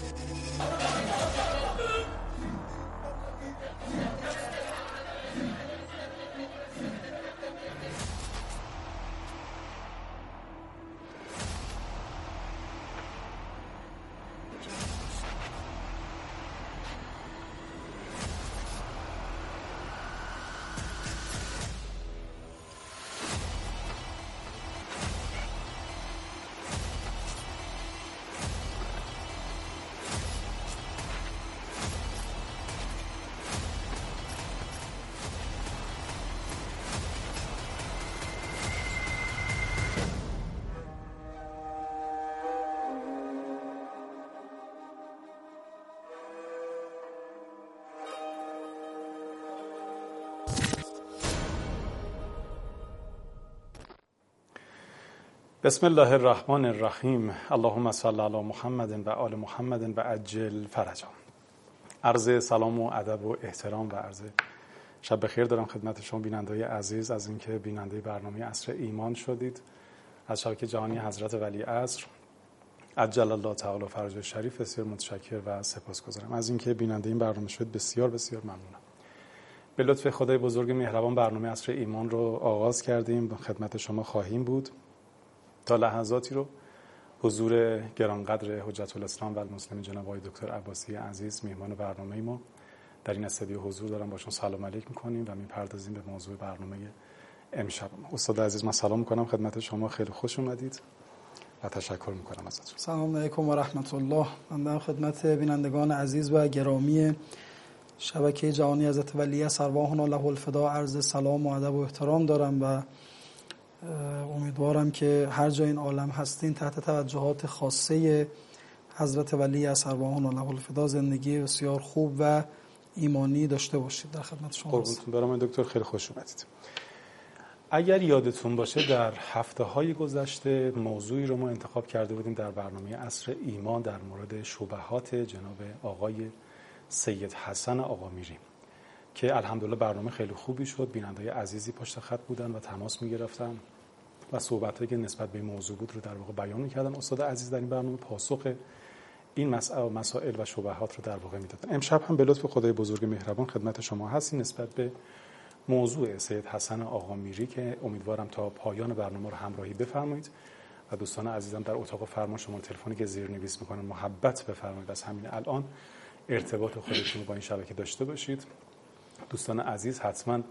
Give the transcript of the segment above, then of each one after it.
بسم الله الرحمن الرحیم. اللهم صل علی محمد و آل محمد و عجل فرجهم. عرض سلام و ادب و احترام و عرض شب بخیر دارم خدمت شما بیننده‌های عزیز، از اینکه بیننده برنامه عصر ایمان شدید. از شبکه جهانی حضرت ولی عصر عجل الله تعالی فرجه شریف بسیار متشکر و سپاسگزارم. از اینکه بیننده این برنامه شد بسیار بسیار ممنونم. به لطف خدای بزرگ مهربان برنامه عصر ایمان رو آغاز کردیم. خدمت شما خواهیم بود تا لحظاتی رو حضور گرانقدر حجت الاسلام و المسلمین جناب آقای دکتر عباسی عزیز میهمان برنامه ما در این استودیو حضور دارم، باشون سلام علیک میکنیم و میپردازیم به موضوع برنامه امشب. استاد عزیز من سلام میکنم خدمت شما، خیلی خوش اومدید و تشکر میکنم ازتون. سلام علیکم و رحمت الله. من در خدمت بینندگان عزیز و گرامی شبکه جهانی حضرت ولی ارواحنا له الفدا عرض سلام و ادب و احترام دارم و امیدوارم که هر جای این عالم هستین تحت توجهات خاصه حضرت ولی ارواحنا له الفدا زندگی بسیار خوب و ایمانی داشته باشید. در خدمت شما قربونتون برم دکتر، خیلی خوش اومدید. اگر یادتون باشه در هفته‌های گذشته موضوعی رو ما انتخاب کرده بودیم در برنامه عصر ایمان در مورد شبهات جناب آقای سید حسن آقامیری که الحمدلله برنامه خیلی خوبی شد. بیننده‌های عزیزی پشت خط بودن و تماس می‌گرفتن و صحبتایی که نسبت به این موضوع بود رو در واقع بیان می‌کردن. استاد عزیز در این برنامه پاسخ این مسائل و شبهات رو در واقع میدادن. امشب هم به لطف خدای بزرگ مهربان خدمت شما هستیم نسبت به موضوع سید حسن آقامیری که امیدوارم تا پایان برنامه رو همراهی بفرمایید و دوستان عزیزم در اتاق فرمان شماره تلفنی که زیرنویس می‌کنن محبت بفرمایید از همین الان ارتباط خودتون با این شبکه داشته باشید. دوستان عزیز حتما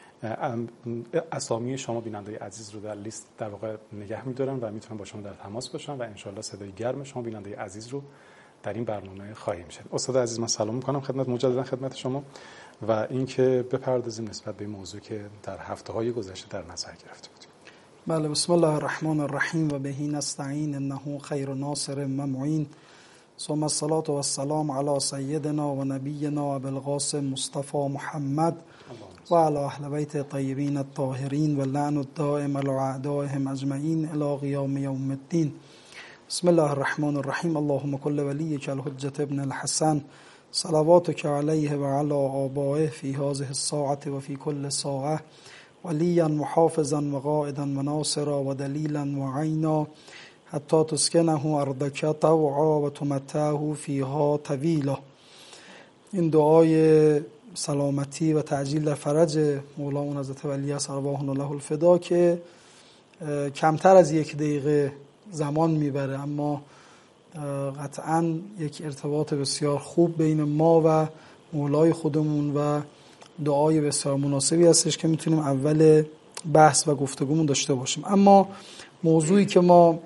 اسامی شما بیننده عزیز رو در لیست در واقع نگه می‌دارن و میتونن با شما در تماس باشن و انشالله صدای گرم شما بیننده عزیز رو در این برنامه خواهیم شد. استاد عزیز من سلام می‌کنم مجددا خدمت شما و اینکه بپردازیم نسبت به موضوعی که در هفته‌های گذشته در نظر گرفته بودیم. بله، بسم الله الرحمن الرحیم و بهی نستعین انه خیر ناصر و معین. ثم الصلاة و السلام علی سیدنا و نبینا ابی القاسم مصطفی محمد و علی اهل بیت طیبین الطاهرین و لعن الدائم علی اعدائهم اجمعین الی قیام یوم الدین. بسم الله الرحمن الرحیم. اللهم کل ولیک الحجة ابن الحسن صلواتک علیه و علی آبائه فی هذه الساعة و فی کل ساعة ولیا محافظا و قائدا و ناصرا و دلیلا و عینا حتی تسکنه ارضک طوعا و تمتعه فیها طویلا. این دعای سلامتی و تعجیل در فرج مولانا حضرت ولی ارواحنا له الفدا که کمتر از 1 دقیقه زمان میبره اما قطعاً یک ارتباط بسیار خوب بین ما و مولای خودمون و دعای بسیار مناسبی هستش که میتونیم اول بحث و گفتگومون داشته باشیم. اما موضوعی که ما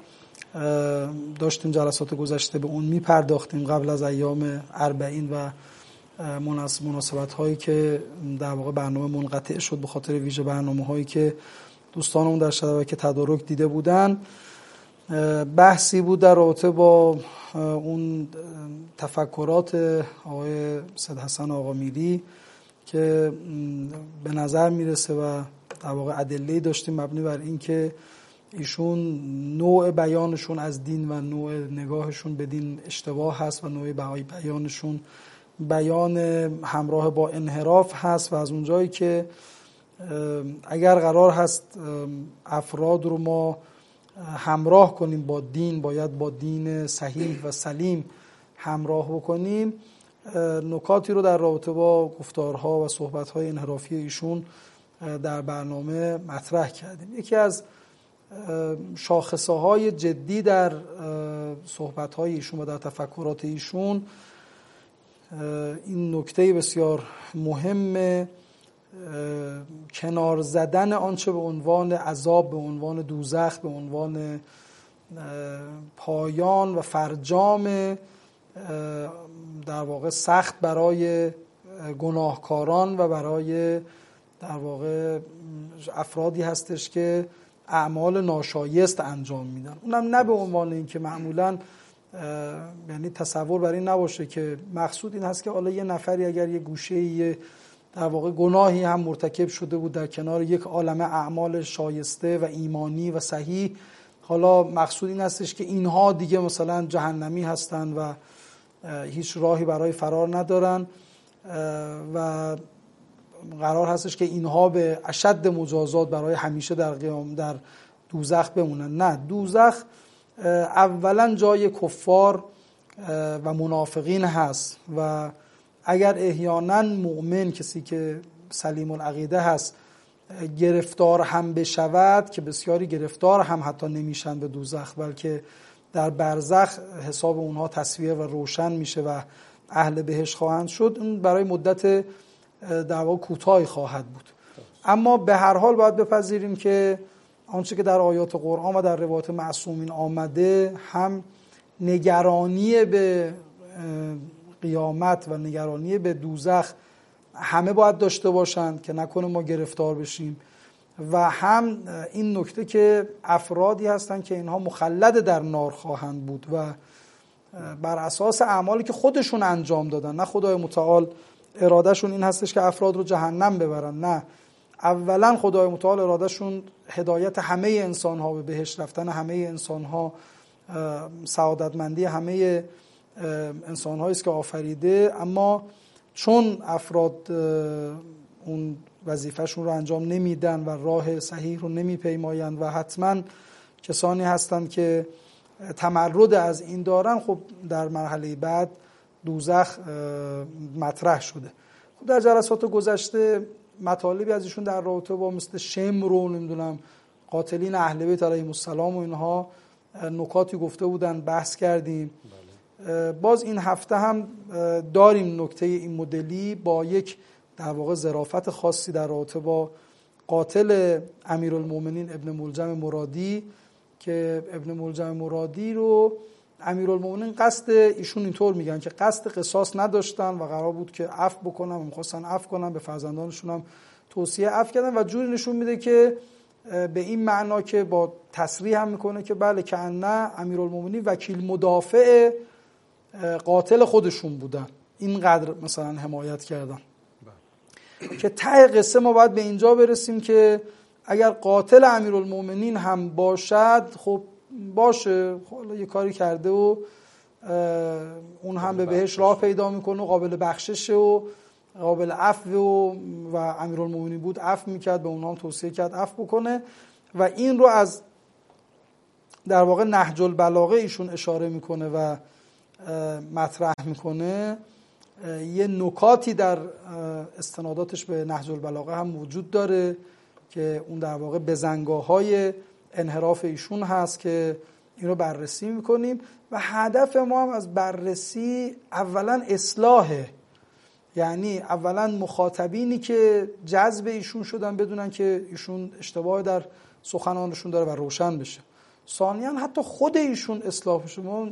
داشتیم جلسات گذشته به اون میپرداختیم قبل از ایام 40 و مناسبت هایی که در واقع برنامه منقطع شد به خاطر ویژه برنامه هایی که دوستانمون در شبکه تدارک دیده بودن، بحثی بود در رابطه با اون تفکرات آقای سید حسن آقامیری که به نظر میرسه و در واقع ادله‌ای داشتیم مبنی بر این که ایشون نوع بیانشون از دین و نوع نگاهشون به دین اشتباه هست و نوع بیانشون بیان همراه با انحراف هست و از اونجایی که اگر قرار هست افراد رو ما همراه کنیم با دین باید با دین صحیح و سلیم همراه بکنیم، نکاتی رو در رابطه با گفتارها و صحبت‌های انحرافی ایشون در برنامه مطرح کردیم. یکی از شاخصه‌های جدی در صحبت‌های ایشون و در تفکرات ایشون این نکته بسیار مهم کنار زدن آنچه به عنوان عذاب، به عنوان دوزخ، به عنوان پایان و فرجام در واقع سخت برای گناهکاران و برای در واقع افرادی هستش که اعمال ناشایست انجام میدن. اونم نه به عنوان این که معمولاً یعنی تصور بر این نباشه که مقصود این هست که حالا یه نفری اگر یه گوشه‌ای در واقع گناهی هم مرتکب شده بود در کنار یک عالمه اعمال شایسته و ایمانی و صحیح، حالا مقصود این هستش که اینها دیگه مثلا جهنمی هستن و هیچ راهی برای فرار ندارن و قرار هستش که اینها به اشد مجازات برای همیشه در دوزخ بمونن. نه، دوزخ اولا جای کفار و منافقین هست و اگر احیانا مؤمن، کسی که سلیم العقیده هست، گرفتار هم بشود، که بسیاری گرفتار هم حتی نمیشن به دوزخ، بلکه در برزخ حساب اونها تصویر و روشن میشه و اهل بهشت خواهند شد، اون برای مدت در واقع کوتاهی خواهد بود. اما به هر حال باید بپذیریم که آنچه که در آیات قرآن و در روایات معصومین آمده، هم نگرانی به قیامت و نگرانی به دوزخ همه باید داشته باشند که نکنه ما گرفتار بشیم، و هم این نکته که افرادی هستند که اینها مخلد در نار خواهند بود و بر اساس اعمالی که خودشون انجام دادن، نه خدای متعال ارادهشون این هستش که افراد رو جهنم ببرن، نه، اولا خدای متعال ارادهشون هدایت همه انسان‌ها به بهشت رفتن همه انسان‌ها، سعادتمندی همه انسان‌هایی است که آفریده. اما چون افراد اون وظیفه‌شون رو انجام نمیدن و راه صحیح رو نمیپیمایند و حتما کسانی هستند که تمرد از این دارن، خب در مرحله بعد دوزخ مطرح شده. خب در جلسات گذشته مطالبی از ایشون در رابطه با مثل شمر و نمیدونم قاتلین اهل بیت علیهم السلام و اینها نکاتی گفته بودن، بحث کردیم. باز این هفته هم داریم نکته این مدلی با یک در واقع ظرافت خاصی در رابطه با قاتل امیرالمومنین ابن ملجم مرادی، که ابن ملجم مرادی رو امیرالمومنین قصد ایشون اینطور میگن که قصد قصاص نداشتن و قرار بود که عفو بکنن و می‌خواستن عفو کنن، به فرزندانشون هم توصیه عفو کردن و جوری نشون میده که به این معنا که با تصریح هم میکنه که بله که نه امیرالمومنین وکیل مدافع قاتل خودشون بودن، اینقدر مثلا حمایت کردن که ته قصه ما باید به اینجا برسیم که اگر قاتل امیرالمومنین هم باشد، خب باشه، حالا یه کاری کرده و اون هم به بهش راه پیدا میکنه و قابل بخششه و قابل عفو و امیرالمومنین بود عفو میکرد، به اونها هم توصیه کرد عفو بکنه و این رو از در واقع نهج البلاغه ایشون اشاره میکنه و مطرح میکنه. یه نکاتی در استناداتش به نهج البلاغه هم وجود داره که اون در واقع بزنگاه‌های انحراف ایشون هست که این رو بررسی میکنیم و هدف ما هم از بررسی اولا اصلاحه، یعنی اولا مخاطبینی که جذب ایشون شدن بدونن که ایشون اشتباه در سخنانشون داره و روشن بشه. ثانیاً حتی خود ایشون اصلاح بشه. ما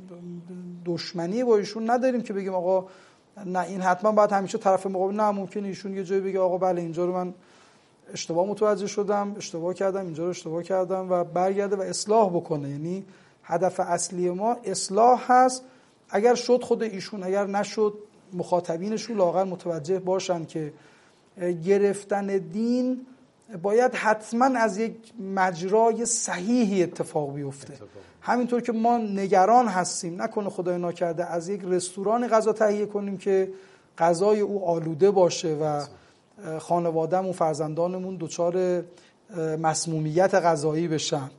دشمنی با ایشون نداریم که بگیم آقا نه این حتما باید همیشه طرف مقابل، نه، ممکنه ایشون یه جایی بگه آقا بله اینجا رو من اشتباه متوجه شدم، اشتباه کردم، اینجا رو اشتباه کردم و برگرده و اصلاح بکنه. یعنی هدف اصلی ما اصلاح هست. اگر شد خود ایشون، اگر نشد مخاطبینشون لااقل متوجه باشن که گرفتن دین باید حتما از یک مجرای صحیحی اتفاق بیفته. همینطور که ما نگران هستیم نکنه خدای ناکرده از یک رستوران غذا تهیه کنیم که غذای او آلوده باشه و خانواده‌مون و فرزندانمون دچار مسمومیت غذایی بشن.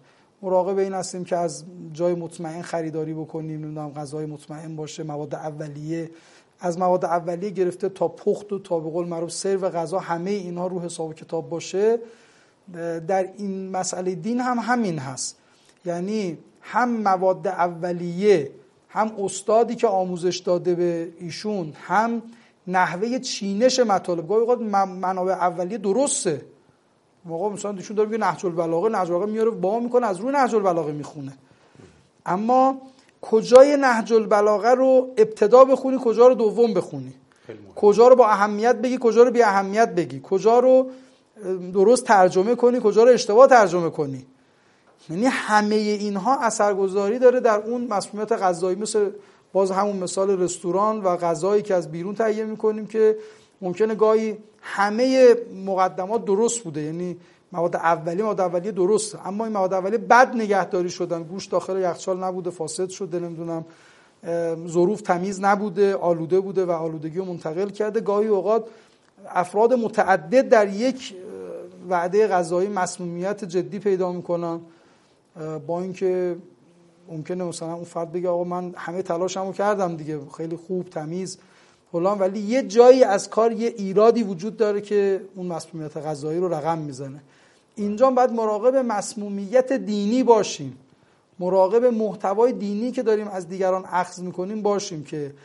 مراقب این هستیم که از جای مطمئن خریداری بکنیم، نمیدونم غذای مطمئن باشه، مواد اولیه، از مواد اولیه گرفته تا پخت و تا به قول معروف سرو غذا، همه اینها رو حساب و کتاب باشه. در این مسئله دین هم همین هست، یعنی هم مواد اولیه، هم استادی که آموزش داده به ایشون، هم نحوه چینش مطالب. گاهی اوقات منابع اولیه درسته، موقع مثلا ایشون داره میگه نهج البلاغه میاره با میکنه، از روی نهج البلاغه میخونه، اما کجای نهج البلاغه رو ابتدا بخونی، کجا رو دوم بخونی، کجا رو با اهمیت بگی، کجا رو بی اهمیت بگی، کجا رو درست ترجمه کنی، کجا رو اشتباه ترجمه کنی، یعنی همه اینها اثرگذاری داره در اون مسمومیت غذایی. مثل باز همون مثال رستوران و غذایی که از بیرون تهیه میکنیم که ممکنه گاهی همه مقدمات درست بوده، یعنی مواد اولیه درسته، اما این مواد اولیه بد نگهداری شدن، گوشت داخل یخچال نبوده، فاسد شده، نمیدونم ظروف تمیز نبوده، آلوده بوده و آلودگی رو منتقل کرده. گاهی اوقات افراد متعدد در یک وعده غذایی مسمومیت جدی پیدا میکنن، با اینکه ممکنه مثلا اون فرد بگه آقا من همه تلاشمو کردم دیگه، خیلی خوب تمیز فلان، ولی یه جایی از کار یه ایرادی وجود داره که اون مسمومیت غذایی رو رقم میزنه. اینجا باید مراقب مسمومیت دینی باشیم، مراقب محتوای دینی که داریم از دیگران اخذ میکنیم باشیم که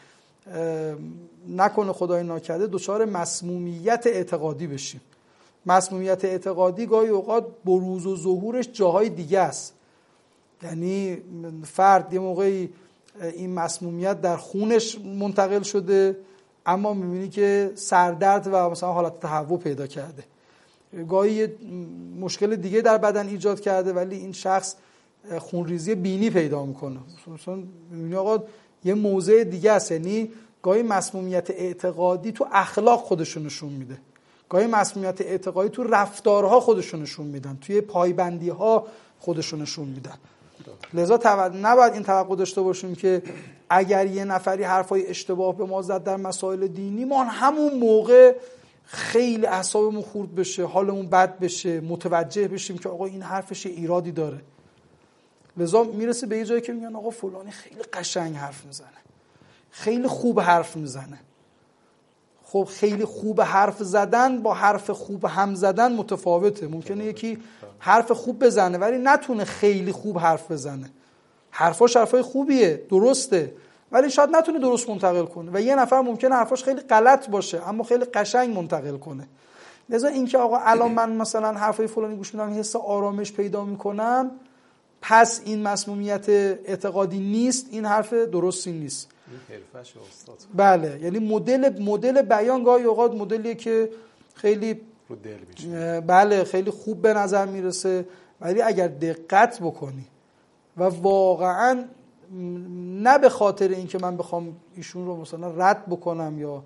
نکنه خدای ناکرده دچار مسمومیت اعتقادی بشیم. مسمومیت اعتقادی گاهی اوقات بروز و ظهورش جاهای دیگه است، یعنی فرد یه موقعی این مسمومیت در خونش منتقل شده، اما میبینی که سردرد و مثلا حالت تهوع پیدا کرده، گاهی مشکل دیگه در بدن ایجاد کرده ولی این شخص خونریزی بینی پیدا میکنه، مثلا میبینی آقا یه موضع دیگه است. یعنی گاهی مسمومیت اعتقادی تو اخلاق خودشون نشون میده، گاهی مسمومیت اعتقادی تو رفتارها خودشون نشون میدن، توی پایبندی ها خودشون نشون میدن. لذا نباید این توقع داشته باشیم که اگر یه نفری حرفای اشتباه به ما زد در مسائل دینی، ما همون موقع خیلی اعصابمون خورد بشه، حالمون بد بشه، متوجه بشیم که آقا این حرفش ایرادی داره. لذا میرسه به یه جایی که میگن آقا فلانی خیلی قشنگ حرف میزنه، خیلی خوب حرف میزنه. خب خیلی خوب حرف زدن با حرف خوب هم زدن متفاوته. ممکنه یکی حرف خوب بزنه ولی نتونه خیلی خوب حرف بزنه، حرفاش حرفای خوبیه، درسته، ولی شاید نتونه درست منتقل کنه، و یه نفر ممکنه حرفاش خیلی غلط باشه اما خیلی قشنگ منتقل کنه. لذا اینکه آقا الان من مثلا حرفای فلانی گوش میدم حس آرامش پیدا میکنم، پس این مسمومیت اعتقادی نیست، این حرف درستی نیست. حرفش استاد. بله، یعنی مدل بیان گاهی اوقات مدلیه که خیلی رو دل میشه، بله خیلی خوب به نظر میرسه، ولی اگر دقت بکنی و واقعا نه به خاطر اینکه من بخوام ایشون رو مثلا رد بکنم یا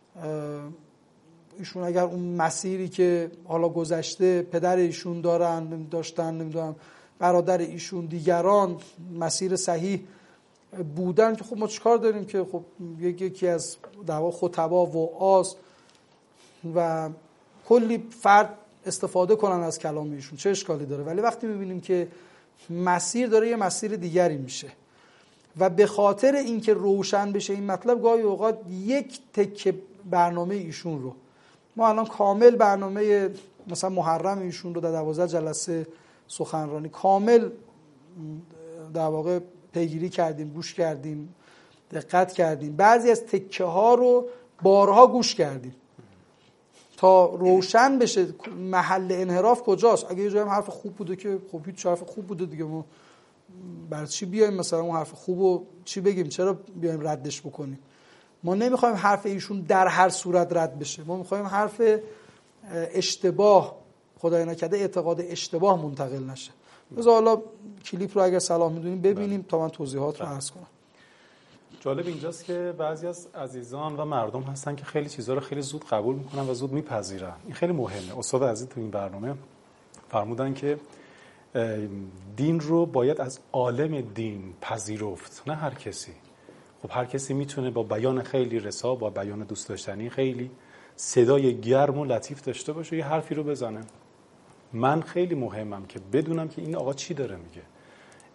ایشون اگر اون مسیری که حالا گذشته پدر ایشون داشتن نمیدونم برادر ایشون دیگران مسیر صحیح بودن، که خب ما چیکار داریم که خب یکی از دعوا خطبا وعاظ و کلی فرد استفاده کنن از کلام ایشون، چه اشکالی داره؟ ولی وقتی میبینیم که مسیر داره یه مسیر دیگری میشه و به خاطر اینکه روشن بشه این مطلب، گاهی اوقات یک تکه برنامه ایشون رو ما الان کامل برنامه مثلا محرم ایشون رو در 12 جلسه سخنرانی کامل در واقع پیگیری کردیم، گوش کردیم، دقت کردیم، بعضی از تکه ها رو بارها گوش کردیم تا روشن بشه محل انحراف کجاست. اگه یه جایی حرف خوب بوده که خب هیچ حرف خوب بوده دیگه، ما برای چی بیایم مثلا اون حرف خوبو چی بگیم، چرا بیایم ردش بکنیم؟ ما نمیخوایم حرف ایشون در هر صورت رد بشه، ما میخوایم حرف اشتباه، خدای نکرده اعتقاد اشتباه منتقل نشه. بذار حالا کلیپ رو اگر صلاح میدونیم ببینیم تا من توضیحات رو عرض کنم. جالب اینجاست که بعضی از عزیزان و مردم هستن که خیلی چیزا رو خیلی زود قبول میکنن و زود میپذیرن. این خیلی مهمه. استاد عزیز تو این برنامه فرمودن که دین رو باید از عالم دین پذیرفت، نه هر کسی. خب هر کسی میتونه با بیان خیلی رسا، با بیان دوست داشتنی خیلی صدای گرم و لطیف داشته باشه، یه حرفی رو بزنه. من خیلی مهمم که بدونم که این آقا چی داره میگه.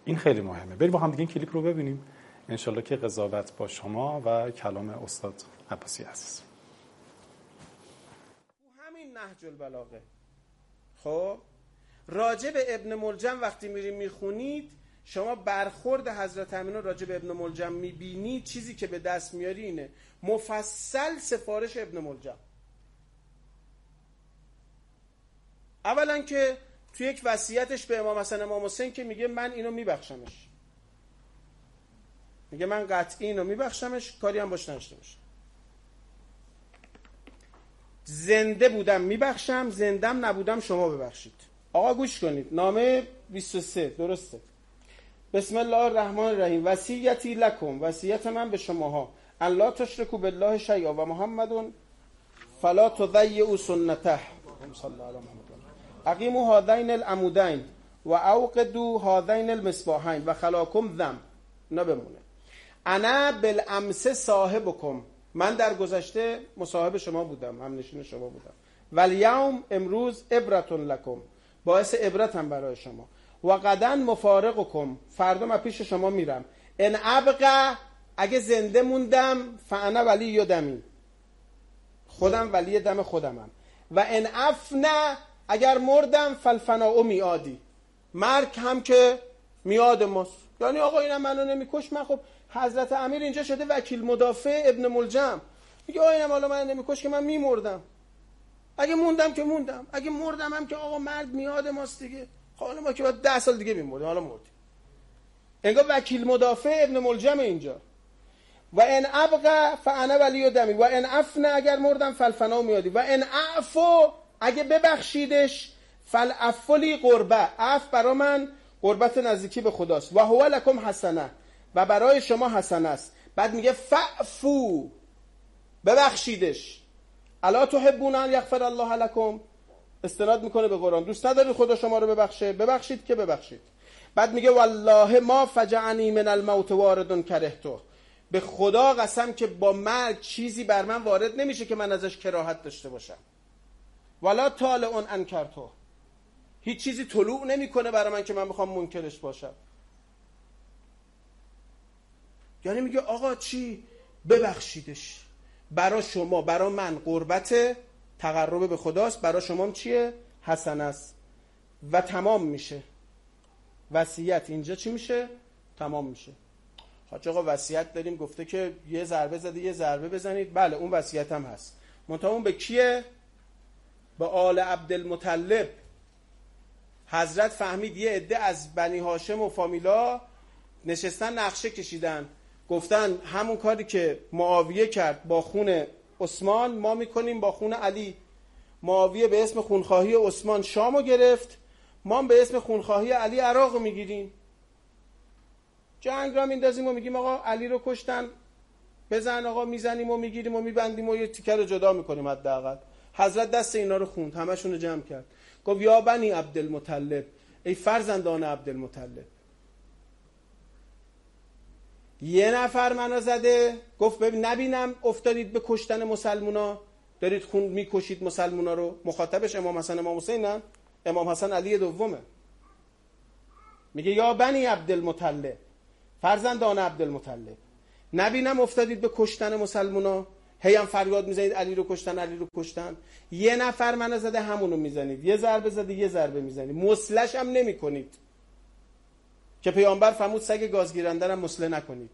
این خیلی مهمه. بریم با هم دیگه این کلیپ رو ببینیم انشالله که قضاوت با شما و کلام استاد عباسی عزیز. همین نهج البلاغه. خب راجع به ابن ملجم وقتی میریم میخونید، شما برخورد حضرت امینو راجع به ابن ملجم میبینید، چیزی که به دست میاری اینه مفصل سفارش ابن ملجم. اولا که تو یک وصیتش به امام حسن امام حسین که میگه من اینو میبخشمش، میگه من قطعی اینو میبخشمش، کاری هم باش نداشته باشم. زنده بودم میبخشم، زندم نبودم شما ببخشید. آقا گوش کنید، نامه 23 درسته. بسم الله الرحمن الرحیم. وصیتی لکم، وصیت من به شماها، الله تشرکوا بالله شیئا و محمد فلا تضیعوا سنته صلی الله علیه و محمد. اقیموا هذین العمودین و اوقدوا هذین المصباحین و خلاکم ذم. نه بمونه. انا بالامس صاحبکم، من در گذشته مصاحب شما بودم، همنشین شما بودم. والیوم، امروز، عبرة لکم، باعث عبرتم برای شما. و غدا مفارقکم، فردا من پیش شما میرم. ان ابقى، اگه زنده موندم، فانا ولی دمی، خودم ولی دم خودمم. و ان افنا، اگر مردم، فالفناء میعادی، مرگ هم که میاد ماست. یعنی آقا اینم منو نمیکش، من خب حضرت امیر اینجا شده وکیل مدافع ابن ملجم، میگه آقا اینم حالا منو نمیکش که من میمردم، اگه موندم که موندم، اگه مردم هم که آقا مرگ میاد ماست دیگه، حالا ما که بعد 10 سال دیگه میمردیم، حالا مردیم. انگار وکیل مدافع ابن ملجم اینجا. و ان ابقى فانا ولی دمی و ان افنا، اگر مردم، فالفناء میادی. و ان اعفو، اگه ببخشیدش، فالعفو لی قربه، عفو برای من قربت نزدیکی به خداست. و هو لکم حسنه، و برای شما حسنه است. بعد میگه فعفو، ببخشیدش. الا تحبون ان یغفر الله لکم، استناد میکنه به قرآن، دوست ندارید خدا شما رو ببخشه، ببخشید که ببخشید. بعد میگه والله ما فجعنی من الموت وارد کرهته، به خدا قسم که با مرگ چیزی بر من وارد نمیشه که من ازش کراهت داشته باشم. ولا طالع انکرته، هیچ چیزی طلوع نمیکنه برای من که من بخوام منکرش باشم. یعنی میگه آقا چی؟ ببخشیدش. برای شما، برای من قربت تقرب به خداست، برای شما هم چیه؟ حسن است. و تمام میشه وصیت. اینجا چی میشه؟ تمام میشه. حاج آقا وصیت داریم، گفته که یه ضربه زده یه ضربه بزنید. بله اون وصیت هم هست، منتها اون به کیه؟ به آل عبدالمطلب. حضرت فهمید یه عده از بنی هاشم و فامیلا نشستن نقشه کشیدن، گفتن همون کاری که معاویه کرد با خون عثمان ما میکنیم با خون علی. معاویه به اسم خونخواهی عثمان شامو گرفت، ما به اسم خونخواهی علی عراق میگیریم. جنگ را میندازیم و میگیم آقا علی رو کشتن، بزن آقا، میزنیم و میگیریم و میبندیم و یه تیکه رو جدا میکنیم حداقل. حضرت دست اینا رو خوند، همشون رو جمع کرد، گفت یا بنی عبدالمطلب، ای فرزندان عبدالمطلب. یه نفر منو زده، گفت ببین نبینم افتادید به کشتن مسلمونا، دارید خون میکشید مسلمونا رو. مخاطبش امام حسن امام حسینن، امام حسن علی دومه. میگه یا بنی عبدالمطلب، فرزندان عبدالمطلب، نبینم افتادید به کشتن مسلمونا، هی هم فریاد میزنید علی رو کشتن علی رو کشتن. یه نفر منو زده همونو میزنید، یه ضربه زده یه ضربه میزنید، مسلش هم نمیکنید که پیامبر فرمود سگ گازگیرنده هم مسله نکنید.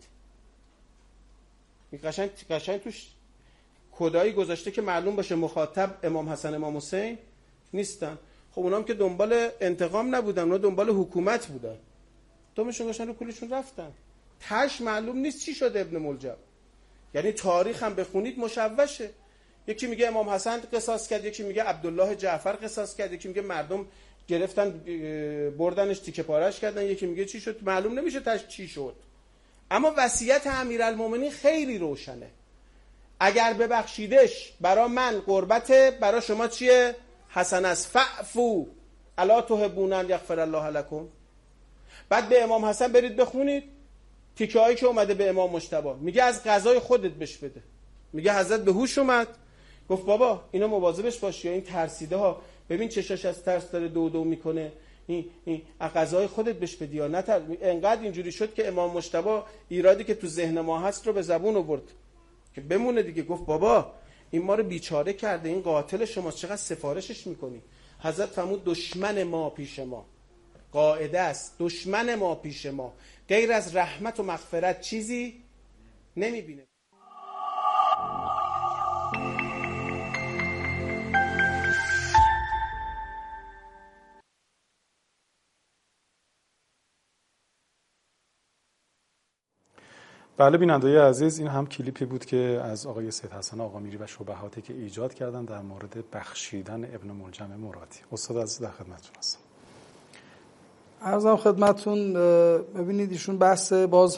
قشنگ توش کدایی گذاشته که معلوم باشه مخاطب امام حسن امام حسین نیستن. خب اونام که دنبال انتقام نبودن، اونا دنبال حکومت بودن، دومشون گشتن رو کولشون رفتن. تاش معلوم نیست چی شده ابن ملجم. یعنی تاریخ هم بخونید مشوشه. یکی میگه امام حسن قصاص کرد، یکی میگه عبدالله جعفر قصاص کرد، یکی میگه مردم گرفتن بردنش تیکه پارش کردن، یکی میگه چی شد، معلوم نمیشه تاش چی شد. اما وصیت امیرالمومنین خیلی روشنه. اگر ببخشیدش برای من قربته، برای شما چیه؟ حسن است. فعفو الا تحبون ان یغفر الله لکم. بعد به امام حسن برید بخونید تیکه هایی که اومده به امام مجتبی، میگه از قضای خودت بش بده. میگه حضرت به هوش اومد، گفت بابا اینو مواظبش باش، یا این ترسیده ها، ببین چشاش از ترس داره دو دو میکنه، این غذای خودت بهش بدی یا نه. انقدر اینجوری شد که امام مجتبی ایرادی که تو ذهن ما هست رو به زبون آورد که بمونه دیگه. گفت بابا این ما رو بیچاره کرده، این قاتل شماست، چقدر سفارشش میکنی؟ حضرت فرمود دشمن ما پیش ما، قاعده است، دشمن ما پیش ما غیر از رحمت و مغفرت چیزی نمیبینه. بله بیننده‌های عزیز، این هم کلیپی بود که از آقای سید حسن آقامیری و شبهاتی که ایجاد کردن در مورد بخشیدن ابن ملجم مرادی. استاد عزیز در خدمتتون هستم. عرضم خدمتتون، ببینید ایشون بحث باز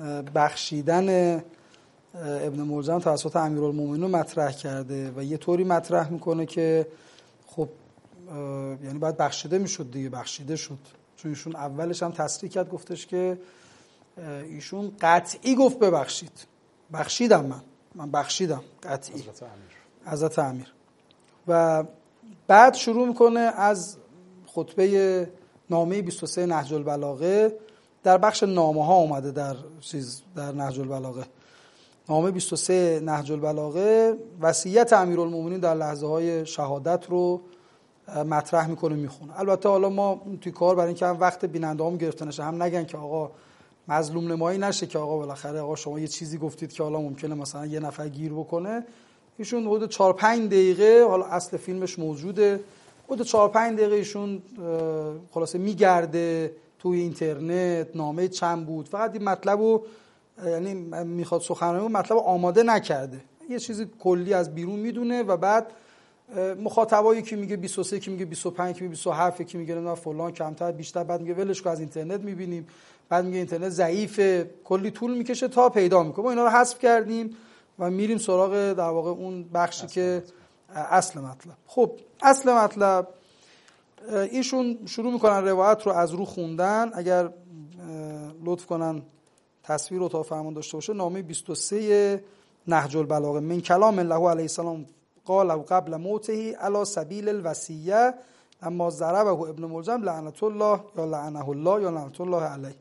بخشیدن ابن ملجم توسط امیرالمومنین مطرح کرده و یه طوری مطرح میکنه که خب یعنی باید بخشیده میشد دیگه، بخشیده شد. چون ایشون اولش هم تصریح کرد، گفتش که ایشون قطعی گفت ببخشید، بخشیدم، من بخشیدم قطعی حضرت امیر. و بعد شروع میکنه از خطبه نامه 23 نهج البلاغه. در بخش نامه ها اومده در نهج البلاغه، نامه 23 نهج البلاغه وصیت امیرالمومنین در لحظه های شهادت رو مطرح میکنه، میخونه. البته حالا ما توی کار برای اینکه هم وقت بیننده هم گرفته نشه، هم نگن که آقا مظلوم نمایی نشه که آقا بالاخره آقا شما یه چیزی گفتید که حالا ممکنه مثلا یه نفر گیر بکنه. ایشون حدود 4-5 دقیقه، حالا اصل فیلمش موجوده، حدود 4-5 دقیقه ایشون خلاصه میگرده توی اینترنت نامه چند بود، فقط این مطلبو یعنی میخواد سخنرانی مطلب آماده نکرده، یه چیزی کلی از بیرون میدونه و بعد مخاطبایی که میگه 23 که میگه 25 که میگه 27 که میگه نه فلان کمتر بیشتر، بعد میگه ولش کن از اینترنت میبینیم، بعد میگه اینترنت ضعیفه، کلی طول میکشه تا پیدا میکنه. ما اینا رو حذف کردیم و میریم سراغ در واقع اون بخشی که اصل مطلب. خب اصل مطلب، ایشون شروع میکنن روایت رو از رو خوندن. اگر لطف کنن تصویر رو تا فرمان داشته باشه، نامه 23 نهج البلاغه: من کلام الله علیه السلام قال قبل موته علی سبیل الوصیه اما ضربه ابن ملجم لعنت الله یا لعنه الله یا لعنت الله علیه.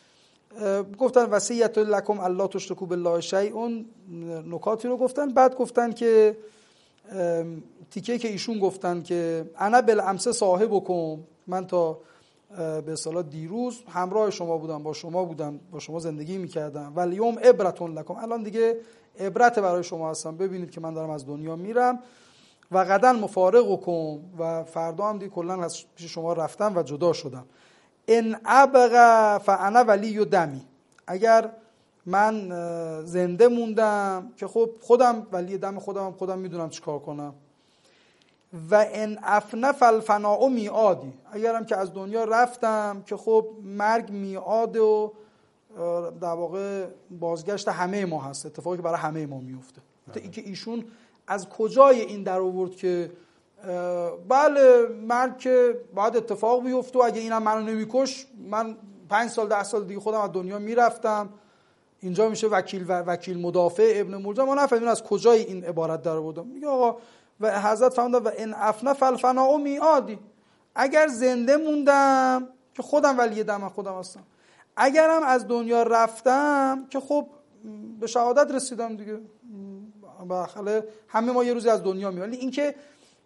گفتن وصیت لکم الله تشرکوا بالله شیء، نکاتی رو گفتن. بعد گفتن که تیکه که ایشون گفتن که انا بالامس صاحبکم، من تا به اصطلاح دیروز همراه شما بودم، با شما زندگی میکردم، ولی یوم عبرتون لکم، الان دیگه عبرت برای شما هستم، ببینید که من دارم از دنیا میرم. و غدا مفارقکم، و فردا هم دیگه کلا از پیش شما رفتم و جدا شدم. ان ابقى فانا ولی دمی، اگر من زنده موندم که خب خودم ولی دم خودم میدونم چیکار کنم. و ان افنى فالفناء میعادی، اگرم که از دنیا رفتم که خب مرگ میعاد و در واقع بازگشت همه ما هست، اتفاقی که برای همه ما میفته. این که ایشون از کجای این در آورد که بله مرگ که باید اتفاق بیفته و اگه اینم منو نمیکش من 5 سال 10 سال دیگه خودم از دنیا میرفتم، اینجا میشه وکیل مدافع ابن ملجم. ما نفهمیم از کجای این عبارت در آوردم. میگه آقا و حضرت فرمودن و ان افنى فالفناء میعادی، اگر زنده موندم که خودم ولی دم خودم هستم، اگرم از دنیا رفتم که خب به شهادت رسیدم دیگه، بالاخره همه ما یه روزی از دنیا میریم. ولی اینکه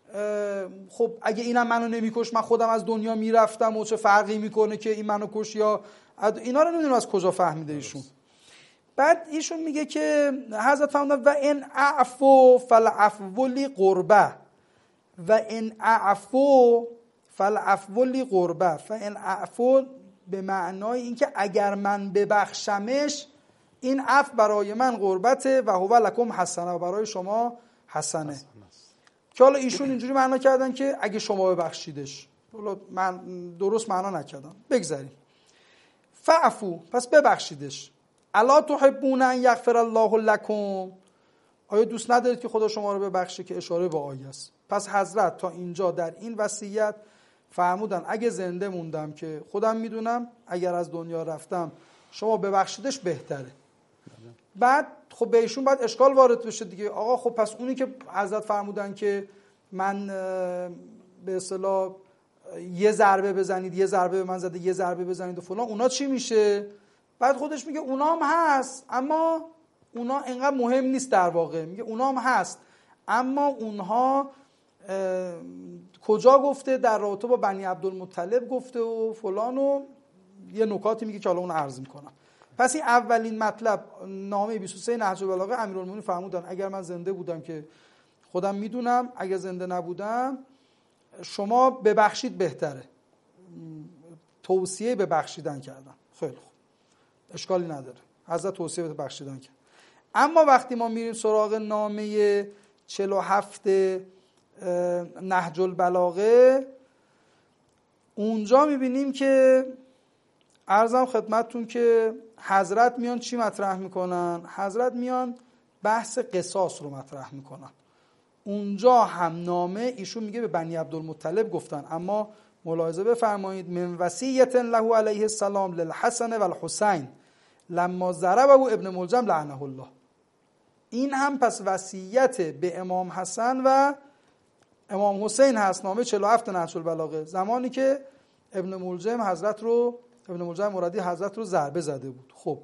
خب اگه اینم منو نمیکش من خودم از دنیا میرفتم و چه فرقی میکنه که این منو کش یا اینا رو نمیدونم از کجا فهمیده ایشون. بعد ایشون میگه که حضرت فرمودن و ان اعفو فالعفو لقربه، و ان اعفو فالعفو لقربه، فان اعفو به معنای اینکه اگر من ببخشمش این عفو برای من قربته و هو لکم حسنه، و برای شما حسنه. که حالا ایشون اینجوری معنا کردن که اگه شما ببخشیدش، حالا من درست معنا نکردم، بگذاریم. فعفو، پس ببخشیدش. الا تحبون ان یغفر الله لکم، آیا دوست ندارید که خدا شما رو ببخشه؟ که اشاره به آیه است. پس حضرت تا اینجا در این وصیت فرمودن اگه زنده موندم که خودم میدونم، اگر از دنیا رفتم شما ببخشیدش بهتره. بعد خب به ایشون باید اشکال وارد بشه دیگه. آقا خب پس اونی که حضرت فرمودن که من به اصطلاح یه ضربه بزنید، یه ضربه به من زده، یه ضربه بزنید و فلان، اونا چی میشه؟ بعد خودش میگه اونا هم هست، اما اونا انقدر مهم نیست. در واقع میگه اونا هم هست، اما اونها کجا گفته؟ در رابطه با بنی عبدالمطلب گفته و فلان و یه نکاتی میگه که حالا اون عرض میکنم. پس این اولین مطلب نامه 23 نهج البلاغه امیرالمومنین فرمودن اگر من زنده بودم که خودم میدونم، اگر زنده نبودم شما ببخشید بهتره. توصیه به بخشیدن کردن. خیلی خوب، اشکالی نداره، حضرت توصیه به بخشیدن کرد. اما وقتی ما میریم سراغ نامه 47 نهج البلاغه، اونجا میبینیم که عرضم خدمتتون که حضرت میان چی مطرح میکنن؟ حضرت میان بحث قصاص رو مطرح میکنن. اونجا هم نامه ایشون میگه به بنی عبدالمطلب گفتن، اما ملاحظه بفرمایید من وصیت له علیه السلام للحسن و الحسین لما ضربه ابن ملجم لعنه الله. این هم پس وصیت به امام حسن و امام حسین هست، نامه 47 نهج البلاغه، زمانی که ابن ملجم مرادی حضرت رو ضربه زده بود. خب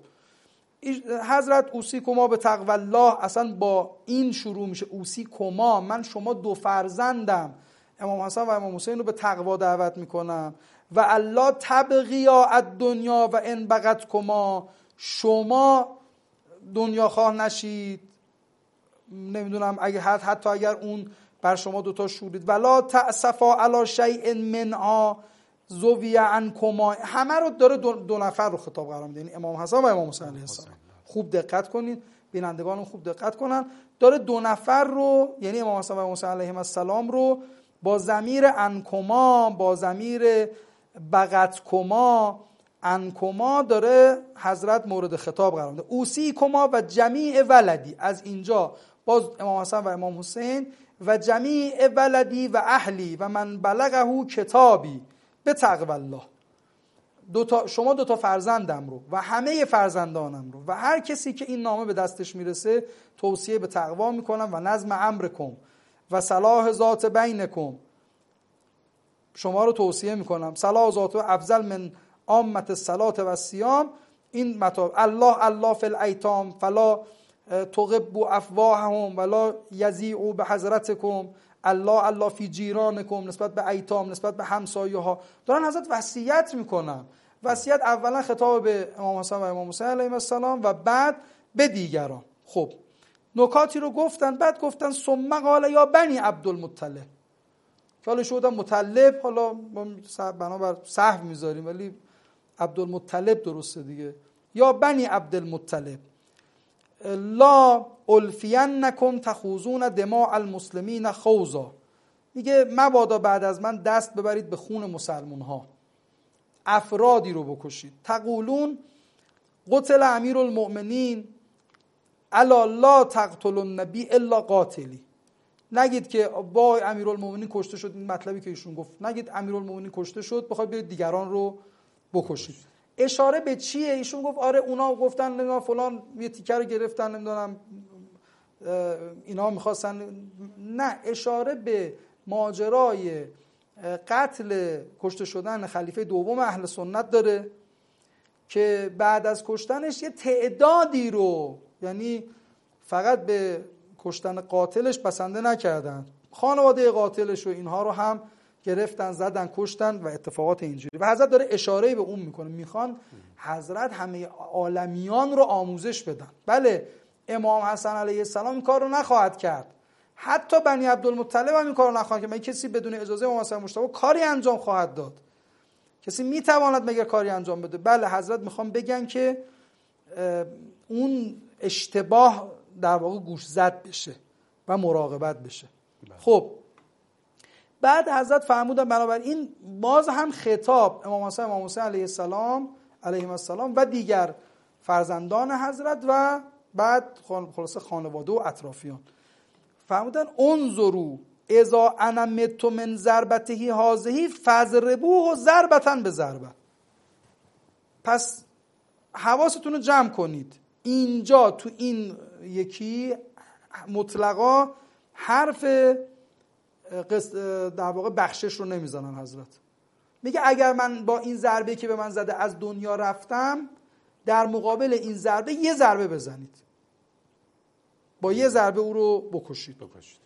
حضرت اوصیکما به تقوی الله، اصلا با این شروع میشه، اوصیکما، من شما دو فرزندم امام حسن و امام حسین رو به تقوا دعوت میکنم. و الله تبغیا الدنیا و ان بغتکما، شما دنیا خواه نشید، نمیدونم حتی اگر اون بر شما دوتا شورید، ولا تأسفا علی شیء منها زویه عنکما. همه رو داره دو نفر رو خطاب قرار میده، یعنی امام حسن و امام حسین علیه السلام. خوب دقت کنید، بینندگان خوب دقت کنن، داره دو نفر رو، یعنی امام حسن و امام حسین علیهم السلام رو با ضمیر عنکما، با ضمیر بغتکما، عنکما داره حضرت مورد خطاب قرار میده. اوصیکما و جمیع ولدی، از اینجا باز امام حسن و امام حسین و جمیع ولدی و اهلی و من بلغه کتابی به تقوی الله، شما دوتا فرزندم رو و همه فرزندانم رو و هر کسی که این نامه به دستش میرسه توصیه به تقوا میکنم و نظم امرکم و صلاح ذات بینکم، شما رو توصیه میکنم. صلاح ذات افضل من عامت الصلاة و الصیام. این مطالب الله فی الایتام فلا تغبوا افواههم ولا یذیعوا بحضرتکم، الله فی جیرانکم، نسبت به ایتام، نسبت به همسایه ها دارن حضرت وصیت میکنن. وصیت اولا خطاب به امام حسن و امام حسین علیهم السلام و بعد به دیگران. خب نکاتی رو گفتن، بعد گفتن ثم قال یا بنی عبدالمطلب، که حالا شده مطلب، حالا بنابر سهو میذاریم ولی عبدالمطلب درسته دیگه. یا بنی عبدالمطلب لا الفینکم تخوضون دماء المسلمین خوضا، میگه مبادا بعد از من دست ببرید به خون مسلمان ها، افرادی رو بکشید. تقولون قتل امیر المؤمنین الا لا تقتل النبی الا قاتلی، نگید که با امیرالمومنین کشته شد، این مطلبی که ایشون گفت، نگید امیرالمومنین کشته شد بخواید برید دیگران رو بکشید. اشاره به چیه؟ ایشون گفت آره اونا گفتن نمیدونم فلان یه تیکه رو گرفتن، نمیدونم اینا میخواستن، نه، اشاره به ماجرای قتل، کشته شدن خلیفه دوم اهل سنت داره که بعد از کشتنش یه تعدادی رو، یعنی فقط به کشتن قاتلش بسنده نکردن، خانواده قاتلش و اینها رو هم گرفتن، زدن، کشتن و اتفاقات اینجوری. و حضرت داره اشاره به اون میکنه، میخوان حضرت همه عالمیان رو آموزش بدن. بله امام حسن علیه السلام این کار رو نخواهد کرد، حتی بنی عبدالمطلب هم این کار رو نخواهد کرد. مگه کسی بدون اجازه امام حسن مجتبی کاری انجام خواهد داد؟ کسی میتواند مگه کاری انجام بده؟ بله حضرت میخوان بگن که اون اشتباه در واقع گوش زد بشه و مراقبت بشه. خب بعد حضرت فرمودن بنابراین باز هم خطاب امام حسن امام حسین علیه السلام و دیگر فرزندان حضرت و بعد خلاصه خانواده و اطرافیان فرمودن انظروا اذا انا مت من ضربته هذه فضربوه ضربة بضربه. پس حواستون رو جمع کنید، اینجا تو این یکی مطلقا حرف در واقع بخشش رو نمیزنن حضرت، میگه اگر من با این ضربه که به من زده از دنیا رفتم، در مقابل این ضربه یه ضربه بزنید، با یه ضربه او رو بکشید.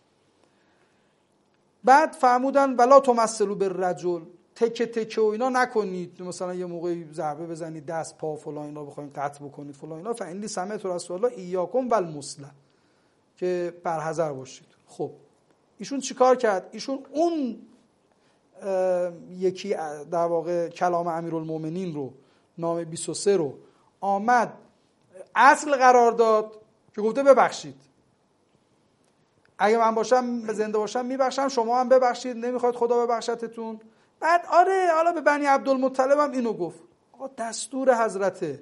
بعد فرمودن ولا تمثلوا بالرجل، تکه تکه و اینا نکنید، مثلا یه موقعی ضربه بزنید دست پا فلان اینا بخواید قطع بکنید فلان اینا. فإنی سمعت رسول الله ایاکم والمثل، که برحذر باشید. خب ایشون چیکار کرد؟ ایشون اون یکی در واقع کلام امیرالمومنین رو، نامه 23 رو آمد اصل قرار داد که گفته ببخشید، اگه من باشم زنده باشم میبخشم، شما هم ببخشید، نمیخواد خدا ببخشتتون. بعد آره حالا به بنی عبدالمطلب هم اینو گفت. آقا دستور حضرته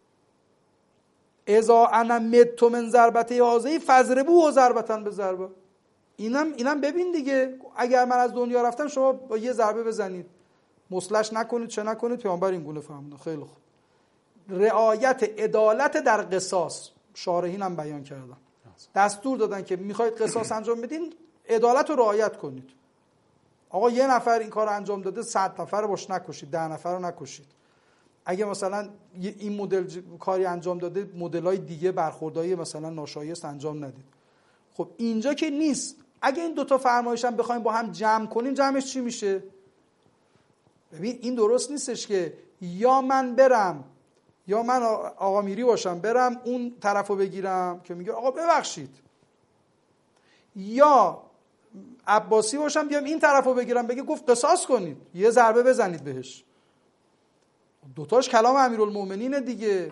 اذا انا مت من ضربته هذه فضربوه ضربة بضربه. اینم ببین دیگه، اگر من از دنیا رفتم شما با یه ضربه بزنید، مسلش نکنید، چه نکنید. پیامبر این گونه فرموده. خیلی خوب. رعایت عدالت در قصاص، شارحین هم بیان کردن، دستور دادن که میخواید قصاص انجام بدین عدالت رو رعایت کنید. آقا یه نفر این کار انجام داده 100 نفر رو باش نکشید، 10 نفر رو نکشید. اگه مثلا این مدل کاری انجام داده، مدل‌های دیگه برخوردهای مثلا ناشایست انجام ندید. خب اینجا که نیست. اگه این دوتا فرمایش هم بخوایم با هم جمع کنیم، جمعش چی میشه؟ ببین این درست نیستش که یا من برم یا من آقا میری باشم برم اون طرفو بگیرم که میگه آقا ببخشید، یا عباسی باشم بیام این طرفو بگیرم بگه گفت قصاص کنید، یه ضربه بزنید بهش. دوتاش کلام امیرالمومنین دیگه،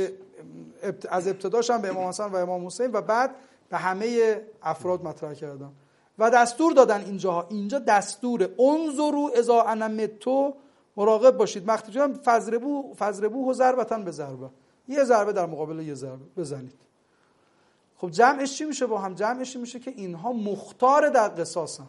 از ابتداش هم به امام حسن و امام حسین و بعد به همه افراد مطرح کردن و دستور دادن. اینجا دستور انظروا اذا انا مت، مراقب باشید وقتی تو فضربوه ضربة بضربه، یه ضربه در مقابل یه ضربه بزنید. خب جمعش چی میشه با هم؟ جمعش میشه که اینها مختار در قصاصن.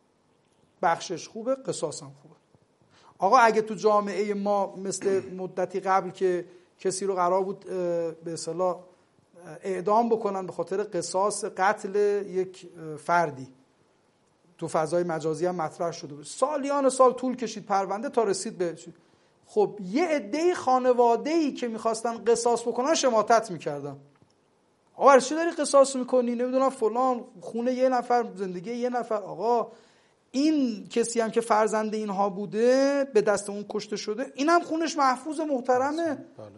بخشش خوبه، قصاص هم خوبه. آقا اگه تو جامعه ما مثل مدتی قبل که کسی رو قرار بود به اصطلاح اعدام بکنن به خاطر قصاص قتل یک فردی، تو فضای مجازی هم مطرح شده بود، سالیان سال طول کشید پرونده تا رسید به، خب یه عده خانواده‌ای که می‌خواستن قصاص بکنن شماتت می‌کردن. آقا چی داری قصاص می‌کنی؟ نمیدونم فلان، خونه یه نفر، زندگی یه نفر. آقا این کسی هم که فرزند اینها بوده به دست اون کشته شده، اینم خونش محفوظ محترمه.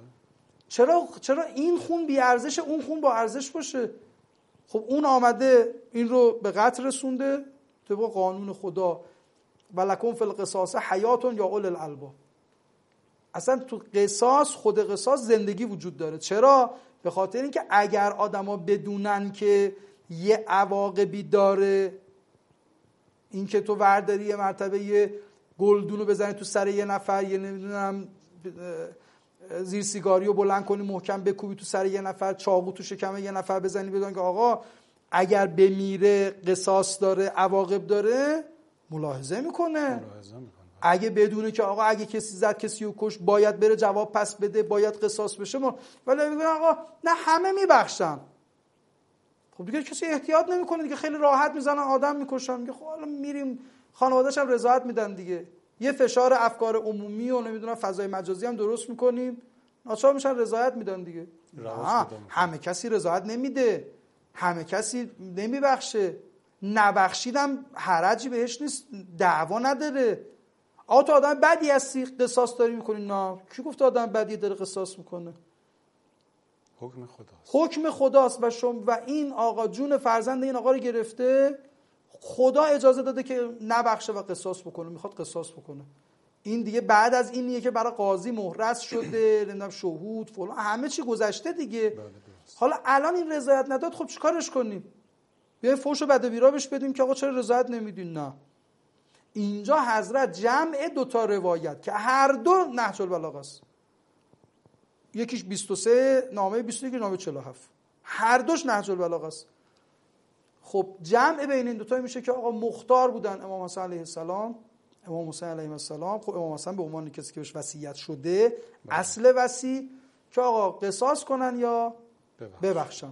چرا این خون بی ارزش اون خون با ارزش باشه؟ خب اون آمده این رو به قتل رسونده طبق قانون خدا، ولکم فی القصاص حیات یا اولی الالباب. اصلا تو قصاص، خود قصاص زندگی وجود داره. چرا؟ به خاطر اینکه اگر آدما بدونن که یه عواقبی داره، این که تو ورداری یه مرتبه یه گلدونو بزنی تو سر یه نفر، یه نمیدونم زیر سیگاری رو بلند کنی محکم بکوبی تو سر یه نفر، چاقو تو شکم یه نفر بزنی، بدون که آقا اگر بمیره قصاص داره، عواقب داره، ملاحظه میکنه. اگه بدونه که آقا اگه کسی زد کسی رو کش باید بره جواب پس بده، باید قصاص بشه، ولی میگن آقا نه همه میبخشن. خب دیگه کسی احتیاط نمیکنه دیگه، خیلی راحت میزنن آدم میکشن، میگه خب حالا میریم خانواده‌اش هم رضایت میدن دیگه، یه فشار افکار عمومی و نمیدونم فضای مجازی هم درست میکنیم، ناچار میشن رضایت میدن دیگه. همه کسی رضایت نمیده، همه کسی نمیبخشه، نبخشیدم حرجی بهش نیست، دعوا نداره. آقا تو آدم بدی هستی قصاص داری میکنی؟ نه، کی گفت آدم بدی داره قصاص میکنه؟ حکم خداست. حکم خداست و این آقا جون فرزند این آقا رو گرفته، خدا اجازه داده که نبخشه و قصاص بکنه، میخواد قصاص بکنه. این دیگه بعد از اینیه که برای قاضی مهرس شده، نمیدونم شهود فلان همه چی گذشته دیگه. حالا الان این رضایت نداد، خب چیکارش کنیم؟ بیایم فوش و بد و بیرا بهش بدیم که آقا چرا رضایت نمیدین؟ نه، اینجا حضرت جمع دوتا روایت که هر دو نهج البلاغه است، یکیش 23 نامه 21 نامه 47، هر دوش نهج البلاغه است. خب جمع بین این دوتا میشه که آقا مختار بودن امام حسن علیه السلام، امام حسین علیه السلام. خب امام حسن به عنوان کسی که بهش وصیت شده، اصل وصی، که آقا قصاص کنن یا ببخشن.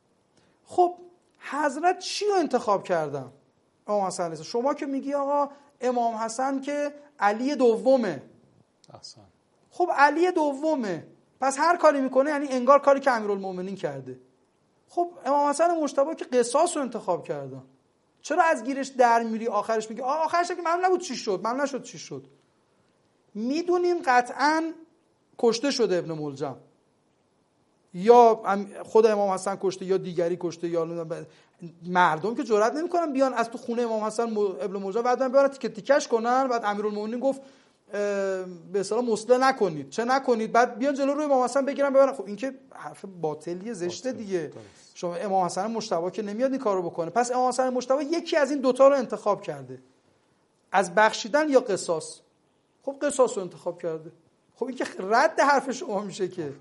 خب حضرت چی رو انتخاب کردن؟ امام حسن علیه السلام. شما که میگی آقا امام حسن که علی دومه. احسن. خب علی دومه، پس هر کاری میکنه یعنی انگار کاری که امیرالمومنین کرده. خب امام حسن مجتبی که قصاص رو انتخاب کردن، چرا از گیرش در میری آخرش میگی آخرش که معلوم نبود چی شد، معلوم نشد چی شد. میدونیم قطعاً کشته شده ابن ملجم، یا خود امام حسن کشته یا دیگری کشته، یا مردم که جرئت نمیکنن بیان از تو خونه امام حسن ابن ملجم بعد بیان تیکه تیکش کنن. بعد امیرالمومنین گفت به اصطلاح مسله نکنید، چه نکنید، بعد بیان جلو روی امام حسن بگیرن ببرن. خب این که حرف باطلیه، زشته دیگه. شما امام حسن مجتبی که نمیاد این کارو بکنه. پس امام حسن مجتبی یکی از این دوتا رو انتخاب کرده، از بخشیدن یا قصاص. خب قصاص رو انتخاب کرده. خب این که رد حرف شما میشه که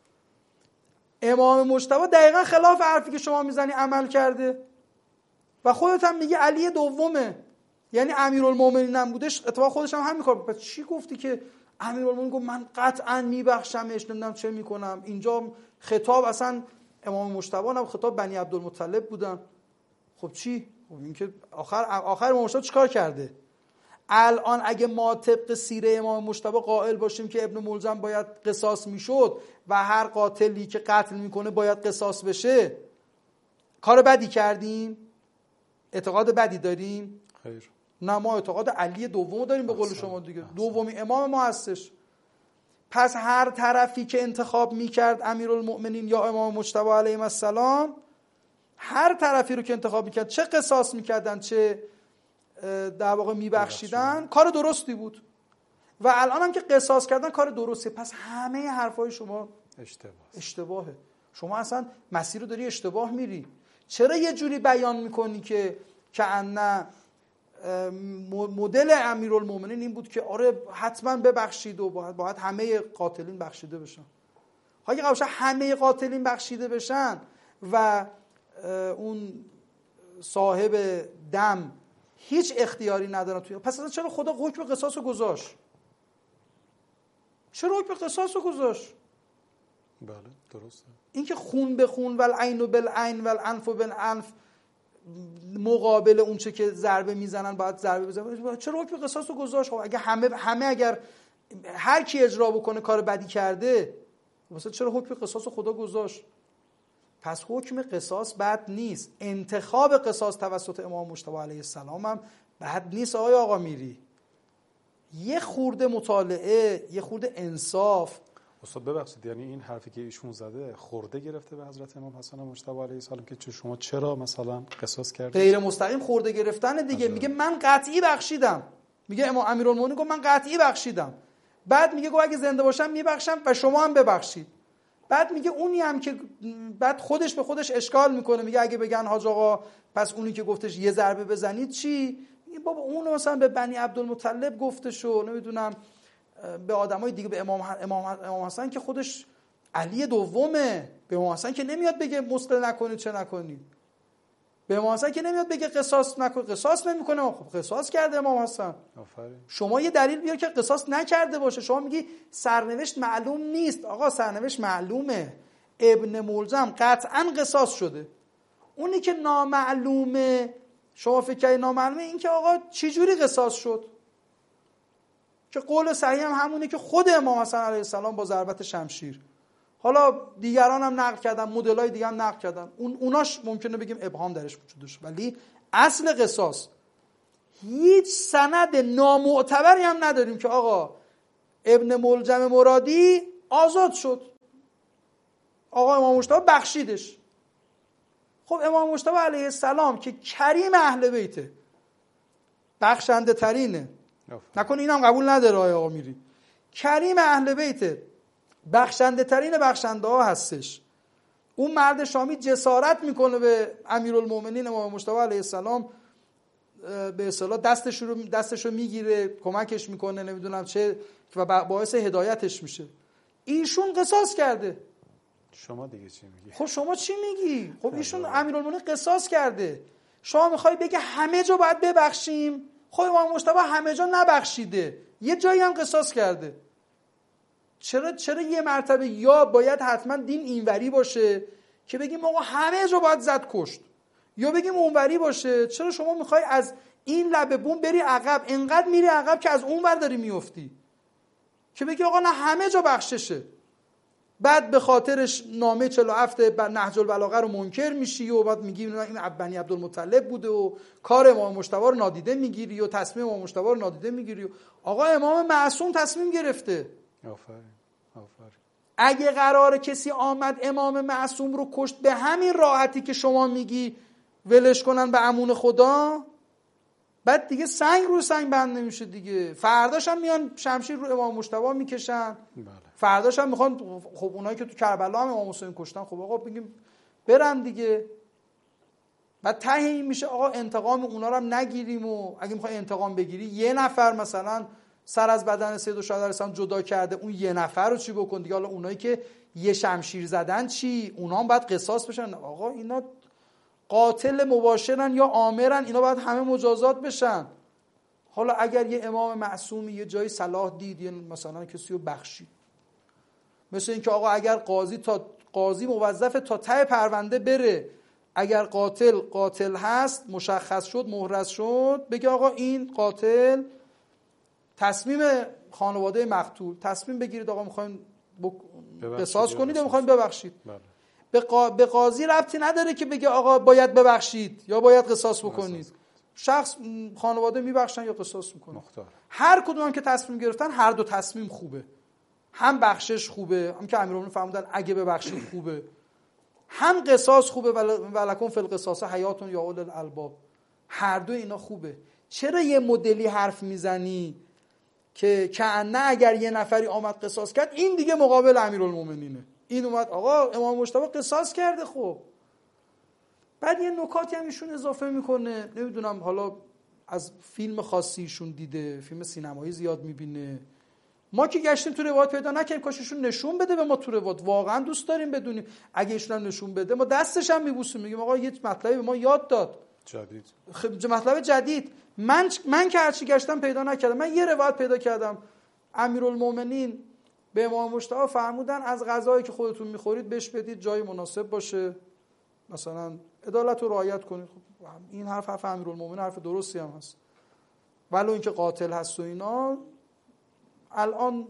امام مجتبی دقیقا خلاف حرفی که شما میزنی عمل کرده و خودت هم میگه علی دومه، یعنی امیرالمومنین هم بودش اتفاق خودش هم همین کار. پس چی گفتی که امیرالمومنین گفت من قطعا میبخشمش، نمیدونم چه میکنم؟ اینجا خطاب اصلا امام مجتبی نه، خطاب بنی عبدالمطلب بودن. خب چی؟ خب این که آخر امام مجتبی چیکار کرده؟ الان اگه ما طبق سیره امام مجتبی قائل باشیم که ابن ملجم باید قصاص میشد و هر قاتلی که قتل میکنه باید قصاص بشه، کار بدی کردیم؟ اعتقاد بدی داریم؟ خیر. نه، ما اعتقاد علی دوم داریم به قول شما دیگه، دومی امام ما هستش. پس هر طرفی که انتخاب میکرد امیرالمؤمنین یا امام مجتبی علیه السلام، هر طرفی رو که انتخاب میکرد، چه قصاص میکردن چه در واقع میبخشیدن، کار درستی بود. و الان هم که قصاص کردن کار درسته. پس همه حرفای شما اشتباهه. شما اصلا مسیر رو داری اشتباه میری. چرا یه جوری بیان میکنی که کأن مدل امیرالمومنین این بود که آره حتما ببخشید و باید همه قاتلین بخشیده بشن؟ اگه قبلا همه قاتلین بخشیده بشن و اون صاحب دم هیچ اختیاری ندارن توی، پس اصلا چرا خدا حکم قصاص رو گذاشت؟ چرا حکم قصاص رو گذاشت؟ بله درسته. این که خون به خون و العین بالعین و الانف بالانف مقابل اون چه که ضربه میزنن باید ضربه بزنن، چرا حکم قصاص رو گذاشت؟ اگه همه اگر هر کی اجرا بکنه کار بدی کرده، واسه چرا حکم قصاص رو خدا گذاشت؟ پس حکم قصاص بد نیست، انتخاب قصاص توسط امام مجتبی علیه السلام هم بد نیست. آقا میری یه خورده مطالعه، یه خورده انصاف. استاد ببخشید، یعنی این حرفی که ایشون زده خورده گرفته به حضرت امام حسن مجتبی علیه السلام که شما چرا مثلا قصاص کردید؟ غیر مستقیم خورده گرفتن دیگه. میگه من قطعی بخشیدم، میگه امام امیرالمومنین گفت من قطعی بخشیدم، بعد میگه گفت اگه زنده باشم میبخشم و شما هم ببخشید. بعد میگه اونی هم که بعد خودش به خودش اشکال میکنه، میگه اگه بگن حاج آقا پس اونی که گفتش یه ضربه بزنید چی؟ میگه بابا اون مثلا به بنی عبدالمطلب گفته شو، نمیدونم به آدمای دیگه، به امام حسن که خودش علی دومه، به امام حسن که نمیاد بگه مسئله نکنید چه نکنید، به امام حسن که نمیاد بگه قصاص نکن، قصاص نمیکنه. خب قصاص کرده امام حسن. شما یه دلیل بیار که قصاص نکرده باشه. شما میگی سرنوشت معلوم نیست. آقا سرنوشت معلومه، ابن ملجم قطعا قصاص شده. اونی که نامعلومه، شما فکر کنید نامعلومه، این که آقا چی جوری قصاص شد، که قول صحیح هم همونه که خود امام حسن علیه السلام با ضربت شمشیر. حالا دیگران هم نقل کردن، مدل‌های دیگه هم نقل کردن، اوناش ممکنه بگیم ابهام درش وجود داشت، ولی اصل قصاص هیچ سند نامعتبری هم نداریم که آقا ابن ملجم مرادی آزاد شد، آقا امام مجتبی بخشیدش. خب امام مجتبی علیه السلام که کریم اهل بیته، بخشنده ترینه، نکنه اینم قبول نداره آقا میری، کریم اهل بیته، بخشنده ترین بخشنده ها هستش. اون مرد شامی جسارت میکنه به امیرالمومنین امام مجتبی علیه السلام، به اصطلاح دستش رو میگیره، کمکش میکنه، نمیدونم چه، و باعث هدایتش میشه. ایشون قصاص کرده. شما دیگه چی میگی؟ خب شما چی میگی؟ خب ایشون امیرالمومنین قصاص کرده، شما میخوای بگی همه جا باید ببخشیم؟ خب امام مجتبی همه جا نبخشیده، یه جایی هم قصاص کرده. چرا یه مرتبه یا باید حتما دین اینوری باشه که بگیم آقا همه جا باید زد کشت، یا بگیم اونوری باشه؟ چرا شما میخوای از این لبه بوم بری عقب، انقدر میری عقب که از اون ور داری میفتی، که بگی آقا نه همه جا بخششه. بعد به خاطرش نامه 47 نهج البلاغه رو منکر میشی و بعد میگی این بنی عبدالمطلب بوده و کار امام مجتبی رو نادیده میگیری و تصمیم امام مجتبی رو نادیده میگیری. آقا امام معصوم تصمیم گرفته. آفرین. اگه قراره کسی آمد امام معصوم رو کشت به همین راحتی که شما میگی ولش کنن به امون خدا، بعد دیگه سنگ رو سنگ بند نمیشه دیگه. فرداش هم میان شمشیر رو امام مجتبی میکشن. فرداش هم میخوان، خب اونایی که تو کربلا هم امام حسین کشتن، خب آقا بگیم برن دیگه. بعد ته این میشه آقا انتقام اونا رو هم نگیریم، و اگه میخوای انتقام بگیری یه نفر مثلا سر از بدن سید الشهدا علیه السلام جدا کرده، اون یه نفر رو چی بکن دیگه؟ حالا اونایی که یه شمشیر زدن چی؟ اونا هم باید قصاص بشن. آقا اینا قاتل مباشرن یا آمرن، اینا باید همه مجازات بشن. حالا اگر یه امام معصومی یه جایی صلاح دید یه مثلا کسی رو بخشید، مثل این که آقا اگر قاضی موظف تا ته پرونده بره، اگر قاتل هست مشخص شد محرز شد، بگه آقا این قاتل، تصمیم خانواده مقتول تصمیم بگیرید آقا میخوایم قصاص کنید یا میخوایم ببخشید. به قاضی ربطی نداره که بگه آقا باید ببخشید یا باید قصاص بکنید. شخص خانواده میبخشن یا قصاص میکنن. هر کدوم هم که تصمیم گرفتن، هر دو تصمیم خوبه. هم بخشش خوبه، هم که امیرالمومنین فرمودن اگه ببخشید خوبه، هم قصاص خوبه، ولکم فی القصاص حیات یا اولی الالباب. هر دو اینا خوبه. چرا یه مدلی حرف میزنی که کأنه اگر یه نفری آمد قصاص کرد این دیگه مقابل امیرالمومنینه، این اومد آقا امام مجتبی قصاص کرده؟ خب بعد یه نکاتی هم ایشون اضافه میکنه، نمیدونم حالا از فیلم خاصی ایشون دیده، فیلم سینمایی زیاد میبینه، ما که گشتیم تو روایت پیدا نکردیم، کاش ایشون نشون بده به ما تو روایت، واقعا دوست داریم بدونیم. اگه ایشون هم نشون بده ما دستش هم میبوسیم، میگیم آقا یه مطلبی به ما یاد داد جدید، مطلب جدید. من که هرچی گشتم پیدا نکردم. من یه روایت پیدا کردم امیرالمومنین به امام مجتبی فرمودن از غذایی که خودتون میخورید بهش بدید جای مناسب باشه، مثلا عدالت رو رعایت کنید. خب این حرف امیرالمومنین حرف درستی هم هست، ولو اینکه قاتل هست و اینا الان.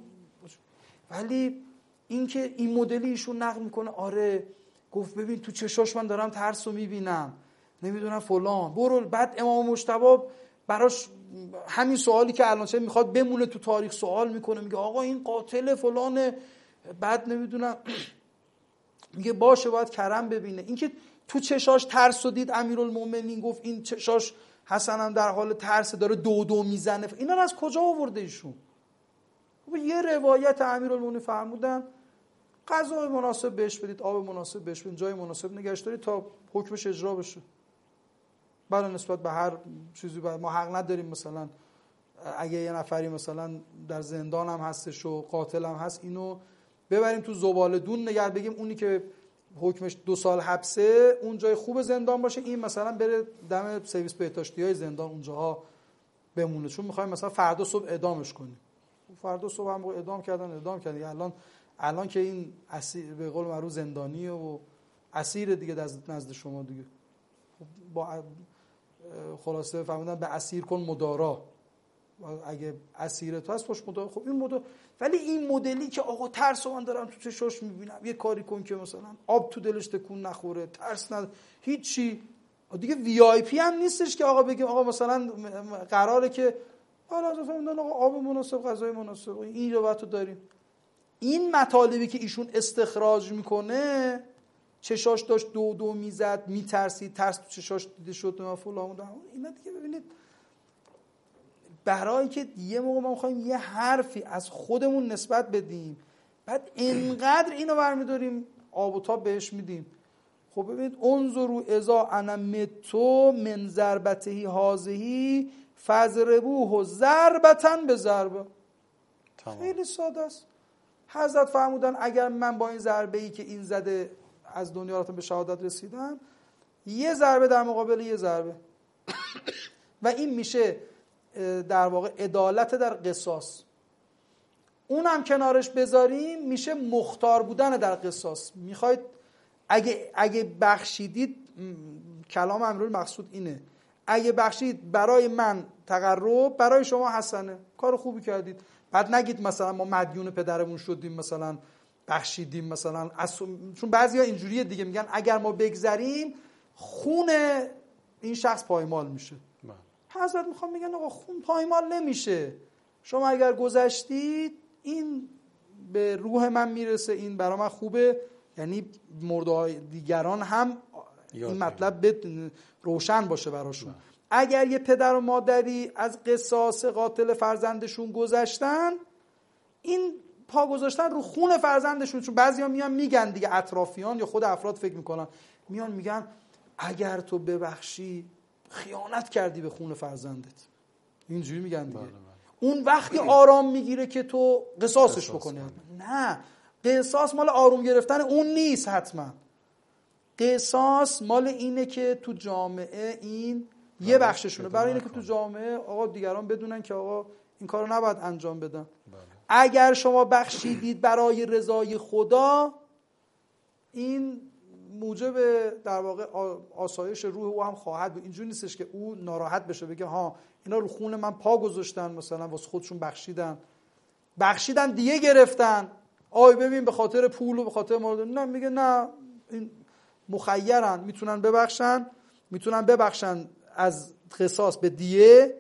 ولی اینکه این مدلی ایشون نقل میکنه، آره گفت ببین تو چشاش من دارم ترس رو میبینم، نمیدونم فلان، برو. بعد امام مجتبی براش همین سوالی که الان چه میخواد بمونه تو تاریخ سوال میکنه، میگه آقا این قاتل فلانه، بعد نمیدونم میگه باشه باید کرم ببینه. اینکه تو چشاش ترس رو دید امیرالمومنین، گفت این چشاش حسن هم در حال ترس داره دو میزنه، اینا رو از کجا آورده ایشون؟ یه روایت امیرالمومنین فرمودن غذای مناسب بهش بدید، آب مناسب بهش بدید، جای مناسب نگهش دارید تا حکمش اجرا بشه. برای نسبت به هر چیزی ما حق نداریم مثلا اگه یه نفری مثلا در زندان هم هستش و قاتل هم هست اینو ببریم تو زباله‌دون نگه، بگیم اونی که حکمش 2 سال حبسه اون جای خوب زندان باشه، این مثلا بره دم سرویس بهداشتی‌های زندان اونجاها بمونه، چون می‌خوایم مثلا فردا صبح اعدامش کنیم. فردا صبح هم اعدام کردن. الان که این اسیر به قول معروف زندانیه و اسیر دیگه نزد شما دیگه، با خلاصه فهمیدن به اسیر کن مدارا، اگه اسیر تو هست خوش مدارا. خب این مدارا، ولی این مدلی که آقا ترس من دارم تو چشاش میبینم، یه کاری کن که مثلا آب تو دلش تکون نخوره، ترس نداره، هیچی دیگه. وی آی پی هم نیستش که آقا بگیم آقا مثلا قراره که حالا فهمیدن آقا آب مناسب، غذای مناسب، این روایتو داریم. این مطالبی که ایشون استخراج میکنه، چشاش داشت دو میزد، میترسید، ترس تو چشاش دیده شد و فلان، اینا دیگه ببینید برای که یه موقع ما میخوایم یه حرفی از خودمون نسبت بدیم، بعد اینقدر اینو برمیداریم آب و تاب بهش میدیم. خب ببینید انظروا اذا انا متو من ضربته هذه فضربوه ضربة بضربه. خیلی ساده است. حضرت فرمودن اگر من با این ضربه‌ای که این زده از دنیا رفتم به شهادت رسیدم، یه ضربه در مقابل یه ضربه و این میشه در واقع عدالت در قصاص. اونم کنارش بذاریم میشه مختار بودن در قصاص. میخواید اگه بخشیدید، کلام امیرالمقصود اینه، اگه بخشید برای من تقرب، برای شما حسنه، کار خوبی کردید. بعد نگید مثلا ما مدیون پدرمون شدیم مثلا بخشیدیم مثلا چون بعضیا اینجوریه دیگه، میگن اگر ما بگذریم خون این شخص پایمال میشه. حضرت میخوام میگن آقا خون پایمال نمیشه، شما اگر گذشتید این به روح من میرسه، این برای من خوبه، یعنی مرده دیگران هم این مطلب روشن باشه براشون. اگر یه پدر و مادری از قصاص قاتل فرزندشون گذشتن، این پا گذاشتن رو خون فرزندشون. چون بعضیا میان میگن دیگه، اطرافیان یا خود افراد فکر میکنن، میان میگن اگر تو ببخشی خیانت کردی به خون فرزندت، اینجوری میگن دیگه. اون وقتی آرام میگیره که تو قصاصش بکنی. نه، قصاص مال آروم گرفتن اون نیست. حتما قصاص مال اینه که تو جامعه این یه بخششونه، برای اینه که تو جامعه آقا دیگران بدونن که آقا این کارو نباید انجام بدن. اگر شما بخشیدید برای رضای خدا، این موجب در واقع آسایش روح او هم خواهد بود. اینجوری نیستش که او ناراحت بشه بگه ها اینا رو خون من پا گذاشتن، مثلا واسه خودشون بخشیدن دیگه گرفتن، آی ببین به خاطر پول و به خاطر مورد. نه، میگه نه، این مخیرن، میتونن ببخشن از قصاص به دیه.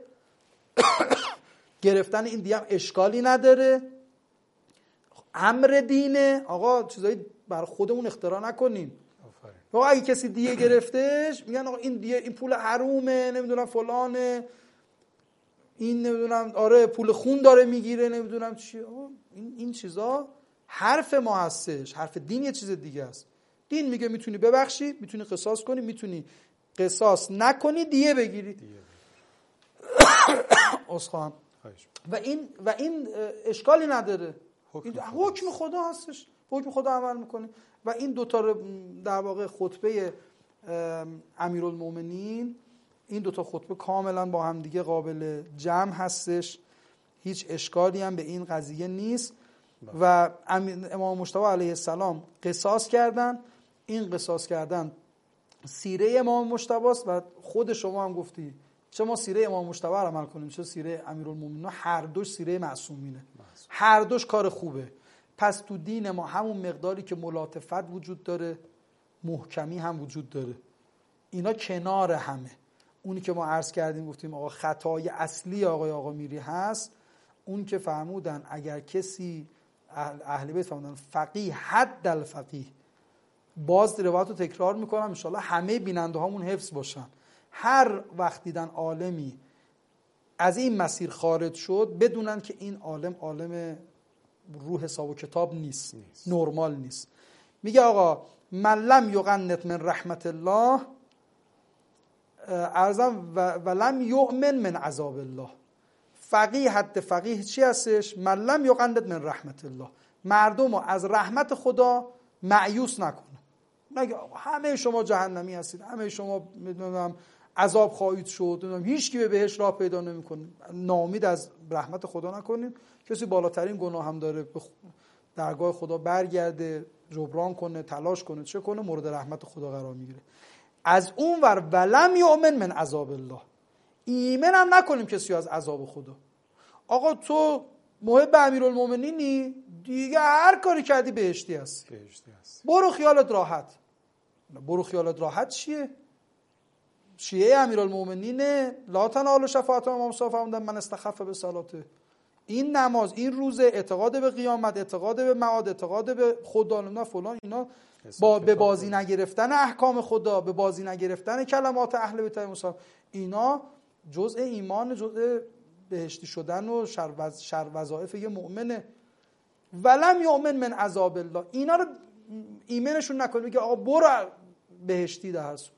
گرفتن این دیه هم اشکالی نداره، امر دینه. آقا چیزایی بر خودمون اختراع نکنیم. آقا اگه کسی دیه گرفتش میگن آقا این دیه، این پول حرومه، نمیدونم فلانه، این نمیدونم آره پول خون داره میگیره، نمیدونم چی. این چیزا حرف ما هستش، حرف دین یه چیز دیگه است. دین میگه میتونی ببخشی، میتونی قصاص کنی، میتونی قصاص نکنی دیه بگیری. اسخوام. و این اشکالی نداره، حکم خدا هستش، حکم خدا عمل میکنه. و این دوتا رو در واقع خطبه امیرالمومنین، این دوتا خطبه کاملا با هم دیگه قابل جمع هستش، هیچ اشکالی هم به این قضیه نیست. و امام مجتبی علیه السلام قصاص کردن. این قصاص کردن سیره امام مجتبی است و خود شما هم گفتی چه ما سیره امام مجتبی رو عمل کنیم چه سیره امیرالمومنین، هر دوش سیره معصومینه، هر دوش کار خوبه. پس تو دین ما همون مقداری که ملاطفت وجود داره، محکمی هم وجود داره، اینا کنار همه. اونی که ما عرض کردیم گفتیم آقا خطای اصلی آقا میری هست، اون که فرمودن اگر کسی اهل بیت فرمودن فقیه حد الفقیه، باز روایت رو تکرار میکنم ان شاءالله همه بیننده هامون حفظ باشن، هر وقت دیدن عالمی از این مسیر خارج شد بدونن که این عالم روح حساب و کتاب نیست. نرمال نیست. میگه آقا من لم یقنط من رحمت الله ارزم و لم یؤمن من عذاب الله. فقیه حد فقیه چی هستش؟ من لم یقنط من رحمت الله، مردم رو از رحمت خدا مایوس نکنه. نگه همه شما جهنمی هستید، همه شما میدونم عذاب خواهید شد، هیچ کی به بهش راه پیدا نمیکنه. ناامید از رحمت خدا نکنید. کسی بالاترین گناه هم داره به درگاه خدا برگرده، جبران کنه، تلاش کنه، چه کنه، مورد رحمت خدا قرار میگیره. از اون ور ولم یؤمن من عذاب الله، ایمن هم نکنیم کسی از عذاب خدا. آقا تو محب امیرالمومنینی دیگه، هر کاری کردی بهشتی هستی. برو خیالت راحت. برو خیالت راحت چیه؟ شیعه امیرالمومنین لا تنالوا شفاعت امام صاحب فرمودن من استخف به صلاته. این نماز، این روزه، اعتقاد به قیامت، اعتقاد به معاد، اعتقاد به خدا، نه فلان، اینا به بازی نگرفتن احکام خدا، به بازی نگرفتن کلمات اهل بیت موسی، اینا جزء ایمان، جزء بهشتی شدن و شر وظایف یه مؤمنه. ولم یؤمن من عذاب الله، اینا رو ایمنشون نکنه، میگه آقا برو بهشتی در هر صورت.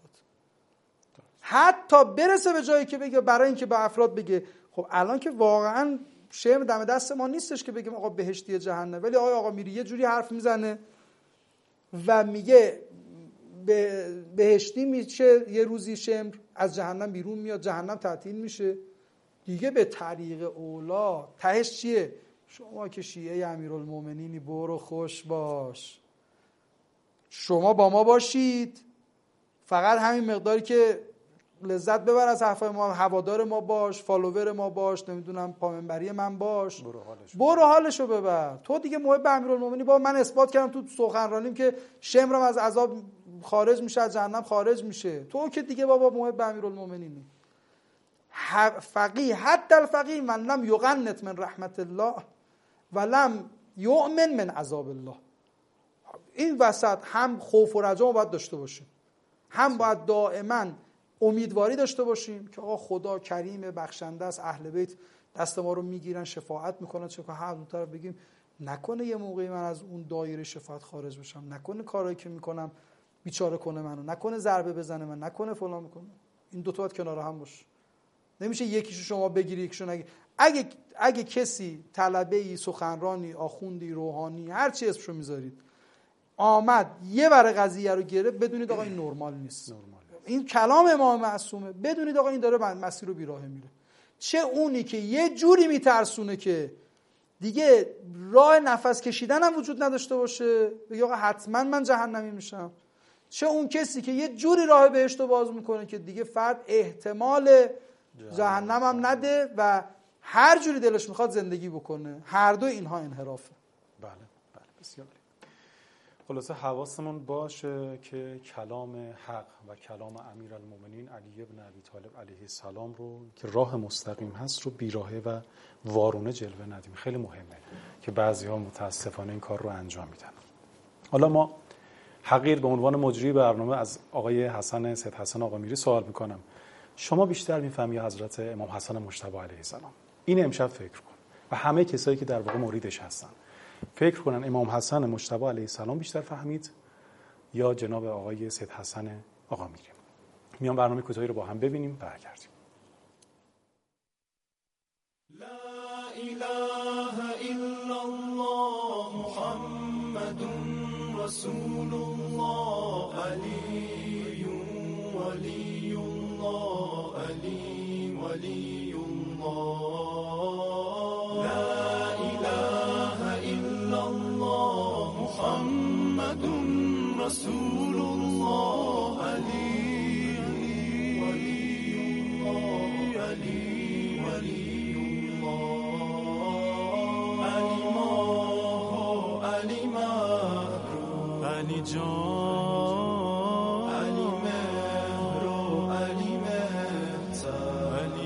حتی برسه به جایی که بگه، برای اینکه به افراد بگه خب الان که واقعا شعر دم دست ما نیستش که بگیم آقا بهشتی جهنم، ولی آقا میری یه جوری حرف میزنه و میگه بهشتی میشه یه روزی شمر از جهنم بیرون میاد، جهنم تعطیل میشه دیگه. به طریق اولا تهش چیه؟ شما که شیعه امیرالمومنینی برو خوش باش، شما با ما باشید، فقط همین مقداری که لذت ببر از حرفای ما، هوادار ما باش، فالوور ما باش، نمیدونم پامنبری من باش، برو حالشو ببر. تو دیگه محب امیرالمومنین. با من اثبات کردم تو سخنرانیم که شمرم از عذاب خارج میشه، از جهنم خارج میشه. تو که دیگه بابا محب امیرالمومنینی. فقیه، حتی الفقیه من لم یقنط من رحمت الله ولم یؤمن من عذاب الله. این وسط هم خوف و رجا باید داشته باشیم، هم باید دائما امیدواری داشته باشیم که آقا خدا کریم بخشنده است، اهل بیت دست ما رو میگیرن، شفاعت میکنن. چه که هر دو طرف بگیم نکنه یه موقعی من از اون دایره شفاعت خارج بشم، نکنه کارایی که میکنم بیچاره کنه منو، نکنه ضربه بزنه من، نکنه فلان میکنه. این دو تا باید کنار هم باشه. نمیشه یکیشو شما بگیری یکیشو نگیری. اگه کسی طلبه‌ای، سخنرانی، آخوندی، روحانی، هر چی اسمشو میذارید، آمد یه بره قضیه رو گرفت، بدونید آقا این نرمال نیست. این کلام امام معصومه، بدونید آقا این داره مسیر رو بیراهه میره. چه اونی که یه جوری میترسونه که دیگه راه نفس کشیدن هم وجود نداشته باشه، بگه آقا حتما من جهنمی میشم، چه اون کسی که یه جوری راه بهشت رو باز میکنه که دیگه فرد احتمال جهنم هم نده و هر جوری دلش میخواد زندگی بکنه. هر دو اینها انحرافه. بله بسیار. خلاصه حواسمون باشه که کلام حق و کلام امیرالمومنین علی ابن ابی طالب علیه السلام رو که راه مستقیم هست رو بیراهه و وارونه جلوه ندیم. خیلی مهمه که بعضی‌ها متاسفانه این کار رو انجام میدن. حالا ما حقیر به عنوان مجری برنامه از آقای حسن سید حسن آقا میری سوال میکنم، شما بیشتر میفهمی حضرت امام حسن مجتبی علیه السلام؟ این امشب فکر کن و همه کسایی که در واقع مریدش هستن فکر کنن امام حسن مجتبی علیه السلام بیشتر فهمید یا جناب آقای سید حسن آقا میری؟ میام برنامه کوتاهی رو با هم ببینیم، برگردیم. لا اله الا الله محمد رسول الله علی ولی الله علی ولی الله. لا اله الا الله محمد رسول الله علی ولی الله علی ولی الله. علی ماه علی مهر علی جان علی مهر علی مهتر علی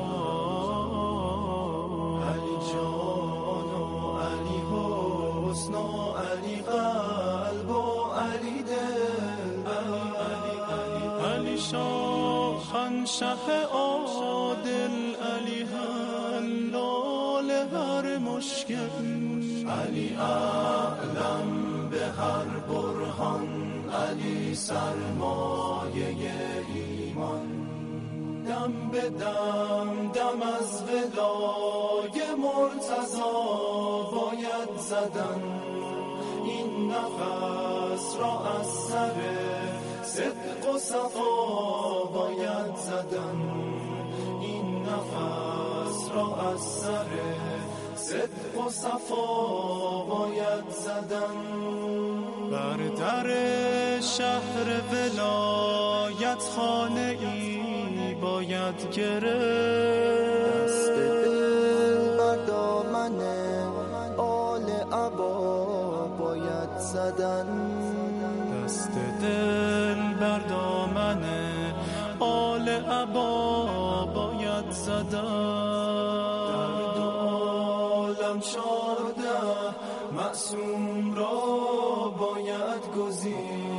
جان علی جان علی حسن علی قلب علی دل علی شاخن شه عادل علی حلال هر مشکل علی اعلم به هر برهان علی سرمایه ایمان. دم به دم دم از ولای مرتضی باید زدن این نفس را از سر صدق و صفا باید زدن این نفس را از سر صدق و صفا باید زدن. بر در شهر ولایت خانه ای باید گرفت دست دل بر دامن آل عبا باید زدن دست دل بر دامن آل عبا باید زدن. در دو عالم 14 معصوم را باید گزید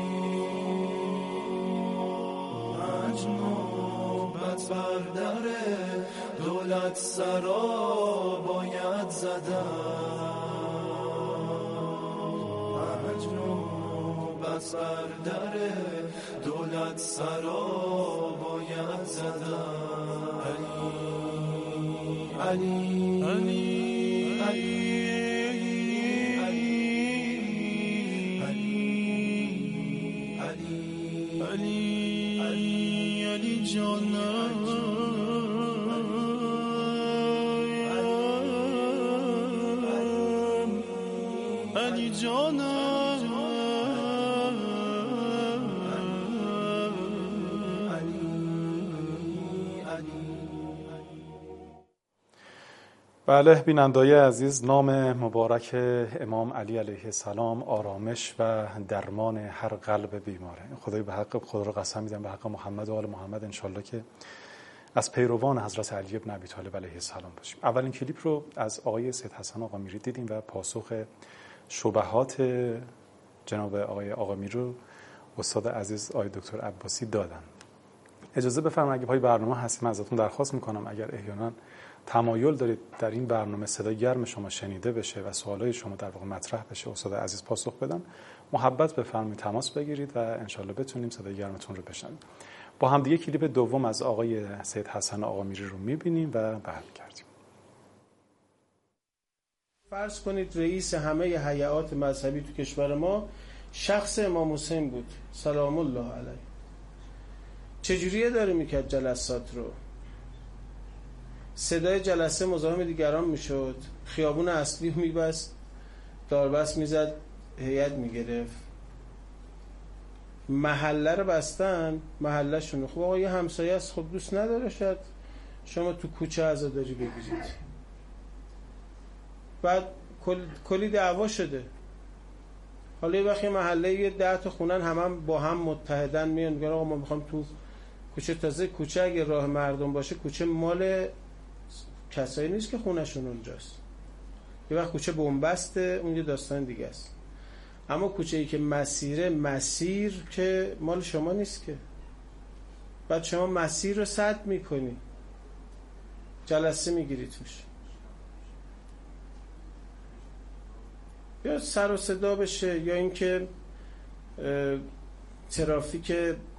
مجنوبت بر در دولت سرا باید زدن مجنوبت بر در دولت سرا باید زدن. علی علی علی جان علی جان بله بینندای عزیز، نام مبارک امام علی علیه السلام آرامش و درمان هر قلب بیماره. خدای به حق خدا رو قسم میدم، به حق محمد و آل محمد انشالله که از پیروان حضرت علی ابن ابی طالب علیه السلام باشیم. اولین کلیپ رو از آقای سید حسن آقا میری دیدیم و پاسخ شبهات جناب آقا میری رو استاد عزیز آقای دکتر عباسی دادن. اجازه بفرمایید اگه پای برنامه هستیم ازتون درخواست میکنم اگر احیانا تمایل دارید در این برنامه صدای گرم شما شنیده بشه و سوالای شما در واقع مطرح بشه، استاد عزیز پاسخ بدن، محبت بفرمایید تماس بگیرید و انشالله بتونیم صدای گرمتون رو بشنویم. با هم دیگه کلیپ دوم از آقای سید حسن آقا میری رو میبینیم و برمیگردیم. فرض کنید رئیس همه هیئات مذهبی تو کشور ما شخص امام حسین بود سلام الله علیه. چجوریه داره میکرد جلسات رو؟ صدای جلسه مزاحم دیگران میشد، خیابون اصلی رو میبست، داربست میزد، هیئت میگرفت. محله رو بستن، محله شونه. خب آقا یه همسایه است، خب دوست نداره شاید شما تو کوچه عزاداری بگیرید. بعد کلی دعوا شده. حالا یه وقتی محله یه 10 تا خونن هم با هم متحدن میان میگن آقا ما میخوام تو کوچه، تازه کوچه اگه راه مردم باشه کوچه مال کسایی نیست که خونشون اونجاست. یه وقت کوچه بنبسته، اون یه داستان دیگه است. اما کوچه‌ای که مسیر که مال شما نیست که. بعد شما مسیر رو سد میکنی، جلسه میگیری توش، یا سر و صدا بشه یا اینکه ترافیک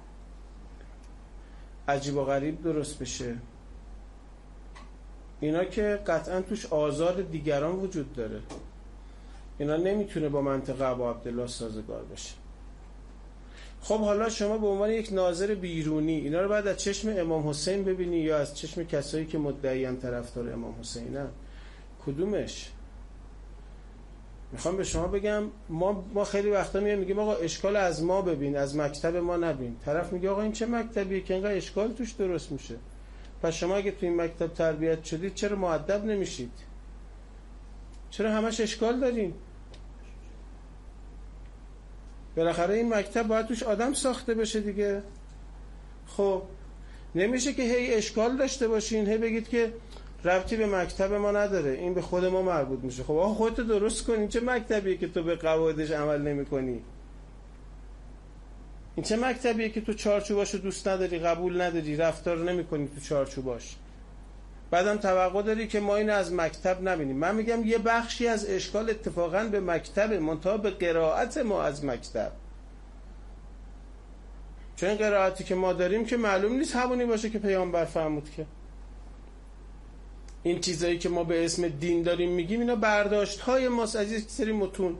عجیب و غریب درست بشه. اینا که قطعا توش آزار دیگران وجود داره. اینا نمیتونه با منطقه ابو عبدالله سازگار بشه. خب حالا شما به عنوان یک ناظر بیرونی اینا رو بعد از چشم امام حسین ببینی یا از چشم کسایی که مدعیان طرفدار امام حسینن؟ کدومش؟ میخوام به شما بگم ما خیلی وقتا میگیم آقا اشکال از ما ببین، از مکتب ما نبین. طرف میگه آقا این چه مکتبیه که اینقدر اشکال توش درست میشه؟ پس شما اگه تو این مکتب تربیت شدید چرا مؤدب نمیشید؟ چرا همش اشکال دارین؟ بالاخره این مکتب باید توش آدم ساخته بشه دیگه. خب نمیشه که هی اشکال داشته باشین، هی بگید که ربطی به مکتب ما نداره، این به خود ما مربوط میشه. خب آقا خودت درست کن. این چه مکتبیه که تو به قواعدش عمل نمی‌کنی؟ این چه مکتبیه که تو چارچوباشو دوست نداری، قبول نداری، رفتار نمی‌کنی تو چارچوباش؟ بعدم توقع داری که ما اینو از مکتب نبینیم. من میگم یه بخشی از اشکال اتفاقا به مکتب، منتها به قرائت ما از مکتب. چون این قرائتی که ما داریم که معلوم نیست همونی باشه که پیامبر فرمود. که این چیزایی که ما به اسم دین داریم میگیم اینا برداشت‌های ماست از یک سری متون،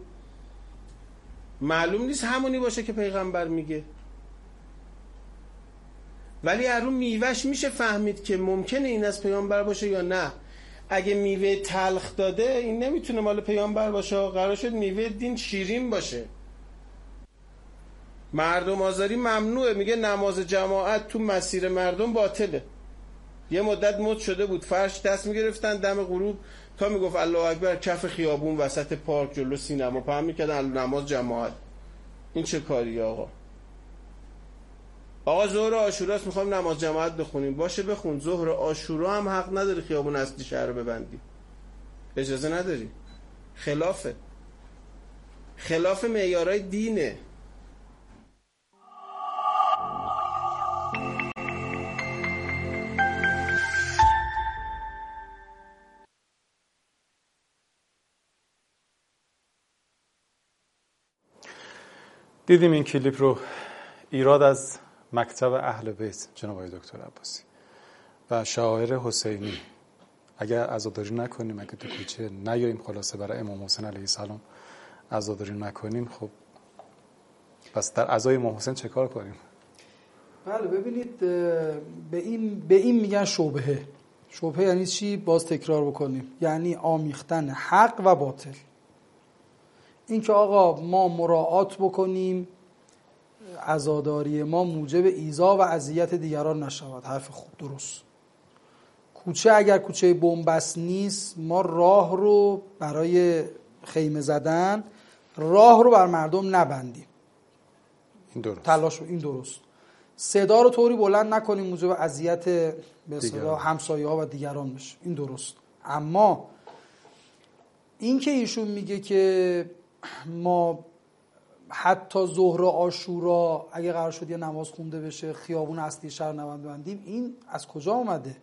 معلوم نیست همونی باشه که پیغمبر میگه. ولی از رو میوهش میشه فهمید که ممکنه این از پیامبر باشه یا نه. اگه میوه تلخ داده این نمیتونه مال پیامبر باشه. قرار شد میوه دین شیرین باشه. مردم آزاری ممنوعه، میگه نماز جماعت تو مسیر مردم باطله. یه مدت مد شده بود فرش دست میگرفتن دم غروب تا میگفت الله اکبر کف خیابون وسط پارک جلو سینما پهن میکردن نماز جماعت. این چه کاریه آقا؟ آقا ظهر عاشوراست میخوام نماز جماعت بخونیم، باشه بخون. ظهر عاشورا هم حق نداری خیابون اصلی شهر رو ببندی، اجازه نداری. خلاف معیارهای دینه. دیدیم این کلیپ رو. ایراد از مکتب اهل بیت جناب آقای دکتر عباسی و شاعر حسینی اگر عزاداری نکنیم، اگه تو کوچه نیاییم خلاصه برای امام حسین علیه السلام عزاداری نکنیم، خب پس در عزای امام حسین چه کار کنیم؟ بله ببینید به این میگن شبهه. شبهه یعنی چی؟ باز تکرار بکنیم، یعنی آمیختن حق و باطل. این که آقا ما مراعات بکنیم عزاداری ما موجب ایذا و اذیت دیگران نشود، حرف خوب درست. کوچه اگر کوچه بنبست نیست، ما راه رو برای خیمه زدن راه رو بر مردم نبندیم. این درست. تلاش این درست. صدا رو طوری بلند نکنیم موجب اذیت به اصطلاح همسایه‌ها و دیگران بشه. این درست. اما این که ایشون میگه که ما حتی ظهر و عاشورا اگه قرار شد یه نماز خونده بشه خیابون اصلی شهر نبندیم، این از کجا اومده؟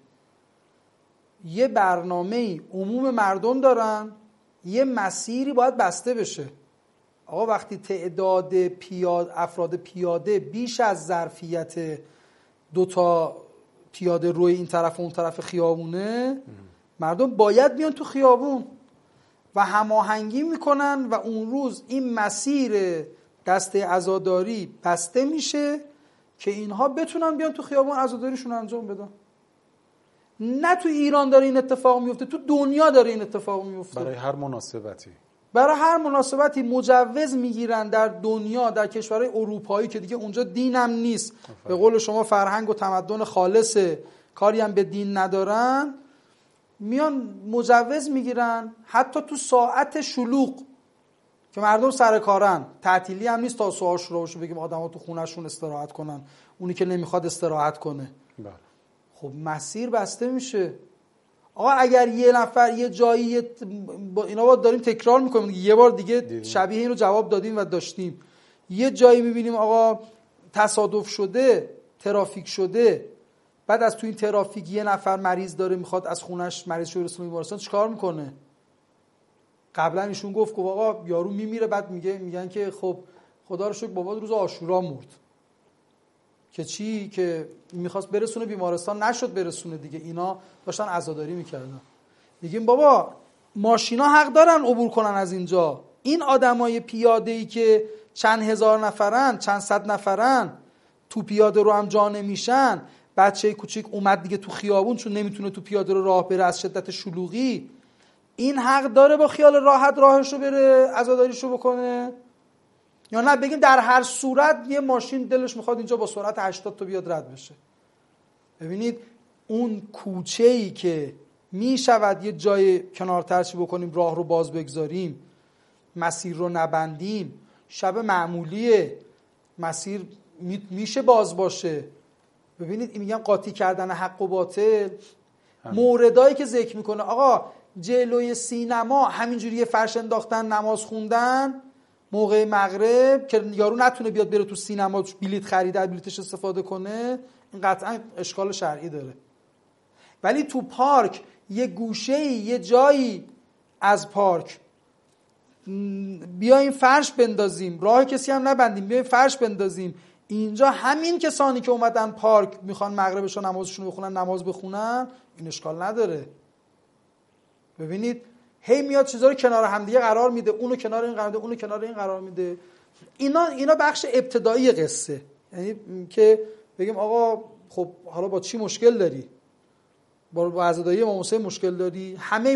یه برنامه‌ای عموم مردم دارن، یه مسیری باید بسته بشه. آقا وقتی تعداد افراد پیاده بیش از ظرفیت 2 پیاده روی این طرف و اون طرف خیابونه، مردم باید بیان تو خیابون و هماهنگی میکنن و اون روز این مسیر دسته عزاداری بسته میشه که اینها بتونن بیان تو خیابون عزاداریشون انجام بدن. نه تو ایران داره این اتفاق میفته، تو دنیا داره این اتفاق میفته. برای هر مناسبتی مجوز میگیرن در دنیا، در کشورهای اروپایی که دیگه اونجا دینم نیست، به قول شما فرهنگ و تمدن خالصه، کاری هم به دین ندارن، میان مجوز میگیرن حتی تو ساعت شلوغ که مردم سر کارن، تعطیلی هم نیست تا ساعت شروع بشه بگیم آدم‌ها تو خونه‌شون استراحت کنن، اونی که نمیخواد استراحت کنه. بله. خب مسیر بسته میشه. آقا اگر یه نفر یه جایی اینا با داریم تکرار میکنیم، یه بار دیگه شبیه این رو جواب دادیم و داشتیم، یه جایی میبینیم آقا تصادف شده، ترافیک شده، بعد از تو این ترافیک یه نفر مریض داره میخواد از خونش مریض شو برسونه بیمارستان، چیکار میکنه؟ قبلا ایشون گفت آقا یارو میمیره، بعد میگن که خب خدا رو شکر بابا روز عاشورا مرد، که چی؟ که میخواست برسونه بیمارستان، نشد برسونه دیگه، اینا داشتن عزاداری میکردن. میگیم بابا ماشینا حق دارن عبور کنن از اینجا، این آدمای پیاده‌ای که چند هزار نفرن، چند صد نفرن، تو پیاده رو هم جا نمیشن، بچه کوچیک اومد دیگه تو خیابون چون نمیتونه تو پیاده رو راه بره از شدت شلوغی، این حق داره با خیال راحت راهش رو بره عزاداریشو بکنه؟ یا نه بگیم در هر صورت یه ماشین دلش میخواد اینجا با سرعت 80 تا بیاد رد بشه؟ ببینید اون کوچه‌ای که میشود یه جای کنار ترچی بکنیم، راه رو باز بگذاریم، مسیر رو نبندیم، شب معمولیه، مسیر میشه باز باشه. ببینید این میگن قاطی کردن حق و باطل، موردایی که ذکر میکنه آقا جلوی سینما همینجوری یه فرش انداختن نماز خوندن موقع مغرب که یارو نتونه بیاد بره تو سینما بلیت خریده بلیتش استفاده کنه، این قطعا اشکال شرعی داره. ولی تو پارک یه گوشه‌ای، یه جایی از پارک بیایم فرش بندازیم، راه کسی هم نبندیم، بیایم فرش بندازیم، اینجا همین کسانی که اومدن پارک میخوان مغربشو نمازشون بخونن نماز بخونن، این اشکال نداره. ببینید هی میاد چیزا رو کنار هم دیگه قرار میده، اونو کنار این قرار میده، اونو کنار این قرار میده. اینا بخش ابتدایی قصه، یعنی که بگیم آقا خب حالا با چی مشکل داری؟ با عزاداری امام حسین مشکل داری؟ همه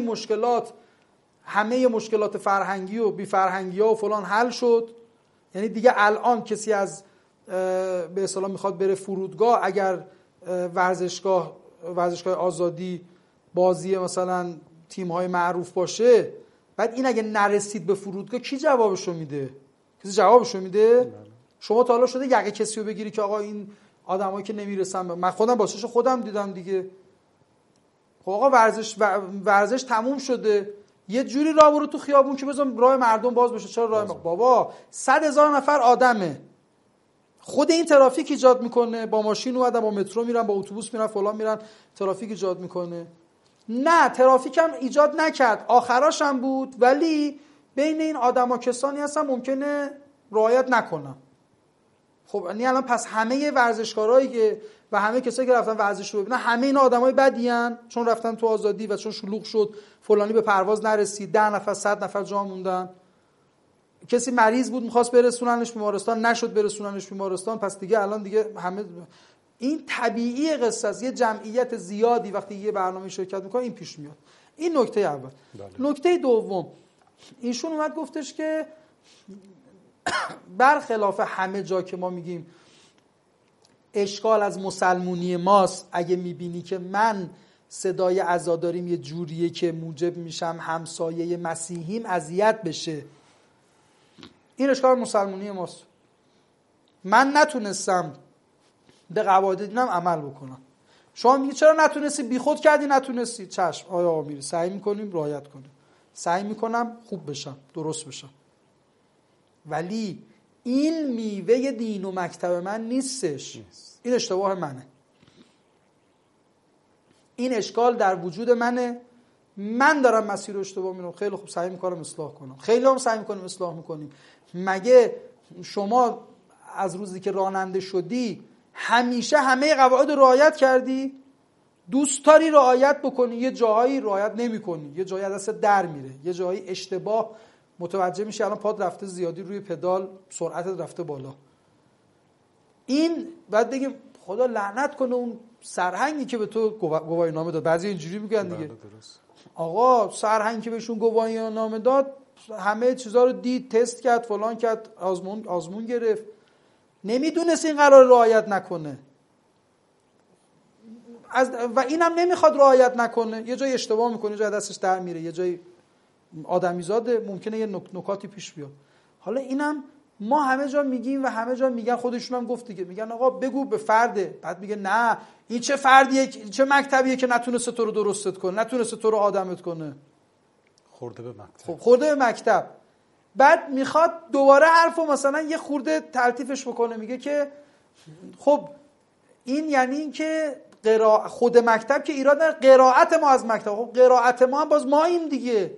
مشکلات فرهنگی و بی فرهنگی ها و فلان حل شد؟ یعنی دیگه الان کسی از به اصطلاح میخواد بره فرودگاه، اگر ورزشگاه آزادی بازی مثلا تیم‌های معروف باشه، بعد این اگه نرسید به فرودگاه کی جوابشو میده؟ کسی جوابشو میده؟ شما تا حالا شده یقه کسی رو بگیری که آقا این آدمایی که نمیرسن؟ من خودم با چشم خودم دیدم دیگه. خب آقا ورزش تموم شده، یه جوری راه برو تو خیابون که بذار راه مردم باز بشه. چرا راه بابا 100,000 نفر آدمه، خود این ترافیک ایجاد میکنه، با ماشین اومدن، با مترو میرن، با اتوبوس میرن، فلان میرن، ترافیک ایجاد میکنه. نه ترافیک هم ایجاد نکرد، آخراش هم بود، ولی بین این آدما کسانی هستن ممکنه رعایت نکنن. خب یعنی الان پس همه ورزشکارایی که و همه کسایی که رفتن ورزش رو ببینن همه این آدمای بدی ان، چون رفتن تو آزادی و چون شلوغ شد فلانی به پرواز نرسید، 10 نفر 100 نفر جا موندن، کسی مریض بود می‌خواست برسوننش بیمارستان نشد برسوننش بیمارستان، پس دیگه الان دیگه همه این طبیعی قصه است. یه جمعیت زیادی وقتی یه برنامه شرکت میکنه این پیش میاد. این نکته اول. نکته دوم، ایشون اومد گفتش که برخلاف همه جا که ما میگیم اشکال از مسلمونی ماست، اگه میبینی که من صدای عزاداریم یه جوریه که موجب میشم همسایه مسیحیم اذیت بشه. این اشکال مسلمونی ماست. من نتونستم به قواعد دینم عمل بکنم. شما میگی چرا نتونستی؟ بیخود کردی نتونستی. چشم آیا آقا میری سعی میکنیم رعایت کنیم، سعی میکنم خوب بشم، درست بشم، ولی این میوه دین و مکتب من نیستش. این اشتباه منه، این اشکال در وجود منه، من دارم مسیر رو اشتباه میرم. خیلی خوب سعی میکنم اصلاح کنم، خیلی هم سعی میکنیم اصلاح میکنیم. مگه شما از روزی که راننده شدی همیشه همه قواعد رو رعایت کردی؟ دوست داری رعایت بکنی، یه جاهایی رعایت نمی‌کنی، یه جایی از دست در میره، یه جایی اشتباه متوجه میشه الان پاد رفته زیادی روی پدال، سرعتت رفته بالا. این بعد بگیم خدا لعنت کنه اون سرهنگی که به تو گواهی نامه داد. بعضی اینجوری میگن دیگه آقا سرهنگی که بهشون گواهی نامه داد همه چیزا رو دید، تست کرد، فلان کرد، آزمون گرفت، نمیدونست این قرار رعایت نکنه و اینم نمیخواد رعایت نکنه. یه جای اشتباه میکنه، یه جای دستش در میره، یه جای آدمیزاده ممکنه یه نکاتی پیش بیاد. حالا اینم ما همه جا میگیم و همه جا میگن، خودشون هم گفت دیگه، میگن آقا بگو به فرده، بعد میگه نه این چه فردیه، چه مکتبیه که نتونسته تو رو درستت کنه، نتونسته تو رو آدمت کنه، خورده به مکتب. خب خورده به مکتب. بعد میخواد دوباره حرفو مثلا یه خورده تلطیفش بکنه، میگه که خب این یعنی این که خود مکتب که ایراد نداره، قرائت ما از مکتب. خب قرائت ما هم باز ما این دیگه.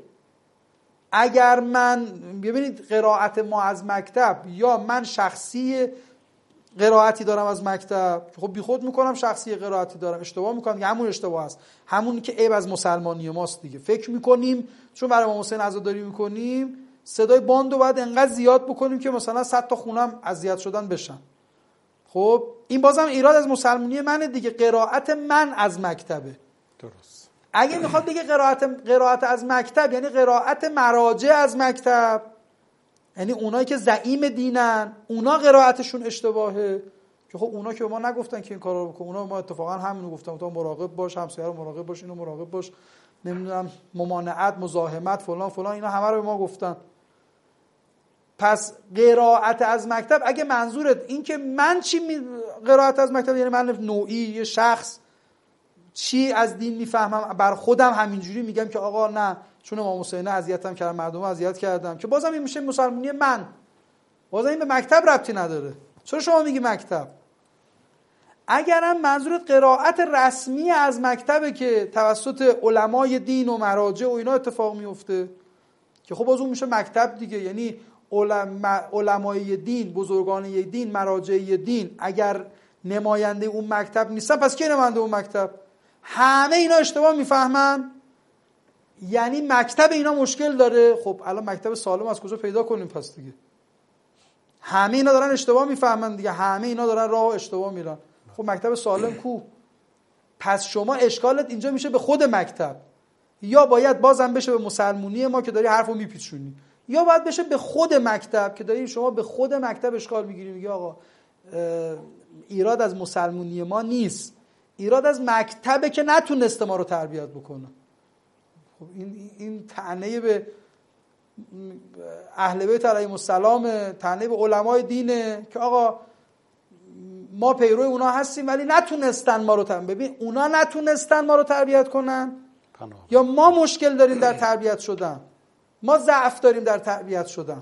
اگر من ببینید قرائت ما از مکتب، یا من شخصی قرائتی دارم از مکتب، خب بیخود میکنم شخصی قرائتی دارم، اشتباه میکنم، همون اشتباه است، همون که عیب از مسلمانی ماست دیگه. فکر میکنیم چون برای امام حسین عزاداری میکنیم صدای باندو باید انقدر زیاد بکنیم که مثلا 100 تا خونم اذیت شدن بشن. خب این بازم ایراد از مسلمانی منه دیگه، قرائت من از مکتبه. درست. اگه میخواد بگه قرائت از مکتب یعنی قرائت مراجع از مکتب، یعنی اونایی که زعیم دینن اونا قرائتشون اشتباهه، که خب اونا که ما نگفتن که این کارا رو بکن، اونا ما اتفاقا همینو گفتن، تو مراقب باش، همسایه رو مراقب باش، اینو مراقب باش، نمیدونم ممانعت، مزاحمت، فلان فلان، اینا همه رو به ما گفتن. پس قرائت از مکتب اگه منظورت این که من قرائت از مکتب یعنی من نوعی یه شخص چی از دین میفهمم، بر خودم همینجوری میگم که آقا نه چون امام حسین اذیتم کردم، مردم اذیت کردم، که بازم این میشه مسلمانی من، بازم این به مکتب ربطی نداره. چرا شما میگی مکتب؟ اگرم منظورت قرائت رسمی از مکتبه که توسط علمای دین و مراجع و اینا اتفاق میفته، که خب باز اون میشه مکتب دیگه. یعنی علمای دین، بزرگان دین، مراجع دین اگر نماینده اون مکتب نیستن، پس کی نماینده اون مکتب؟ همه اینا اشتباه میفهمن، یعنی مکتب اینا مشکل داره. خب الان مکتب سالم از کجا پیدا کنیم پس دیگه؟ همه اینا دارن اشتباه میفهمن دیگه، همه اینا دارن راه اشتباه میرن. خب مکتب سالم کو؟ پس شما اشکالت اینجا میشه به خود مکتب، یا باید بازم بشه به مسلمونی ما که داری حرفو میپیچونی، یا باید بشه به خود مکتب که داری شما به خود مکتب اشکال میگیری، میگی آقا ایراد از مسلمونی ما نیست، ایراد از مکتبه که نتونسته ما رو تربیت بکنه. خب این طعنه به اهل بیت علیهم السلام، طعنه به علمای دینه که آقا ما پیرو اونا هستیم ولی نتونستن ما رو ببین اونا نتونستن ما رو تربیت کنن یا ما مشکل داریم در تربیت شدن، ما ضعف داریم در تربیت شدن.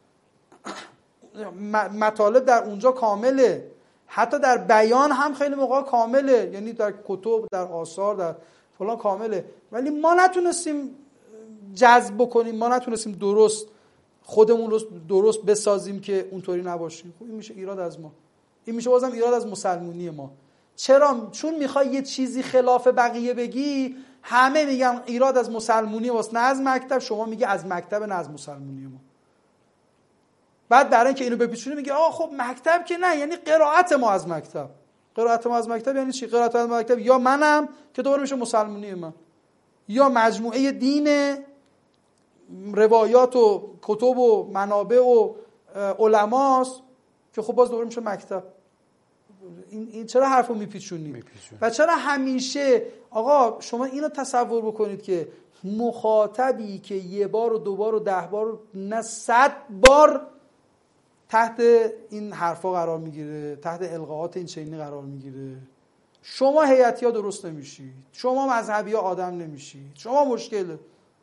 مطالب در اونجا کامله، حتی در بیان هم خیلی موقع کامله، یعنی در کتب، در آثار، در فلان کامله، ولی ما نتونستیم جذب بکنیم، ما نتونستیم درست خودمون رو درست بسازیم که اونطوری نباشیم. خب این میشه ایراد از ما، این میشه بازم ایراد از مسلمونی ما. چرا؟ چون میخوای یه چیزی خلاف بقیه بگی، همه میگن ایراد از مسلمونی ماست نه از مکتب، شما میگی از مکتب نه از مسلمونی ما. بعد برای اینکه اینو بپیچونی میگه آقا خب مکتب که نه، یعنی قرائت ما از مکتب. قرائت ما از مکتب یعنی چی؟ قرائت از مکتب یا منم که دوباره میشه مسلمونی من، یا مجموعه دین، روایات و کتب و منابع و علماست که خب باز دوباره میشه مکتب. این چرا حرفو میپیچونی؟ و چرا همیشه آقا شما اینو تصور بکنید که مخاطبی که یه بار و دو بار و 10 بار نه 100 بار تحت این حرفا قرار میگیره، تحت القاءات این چنینی قرار میگیره، شما هیئتی‌ها درست نمیشید، شما مذهبی‌ها آدم نمیشید، شما مشکل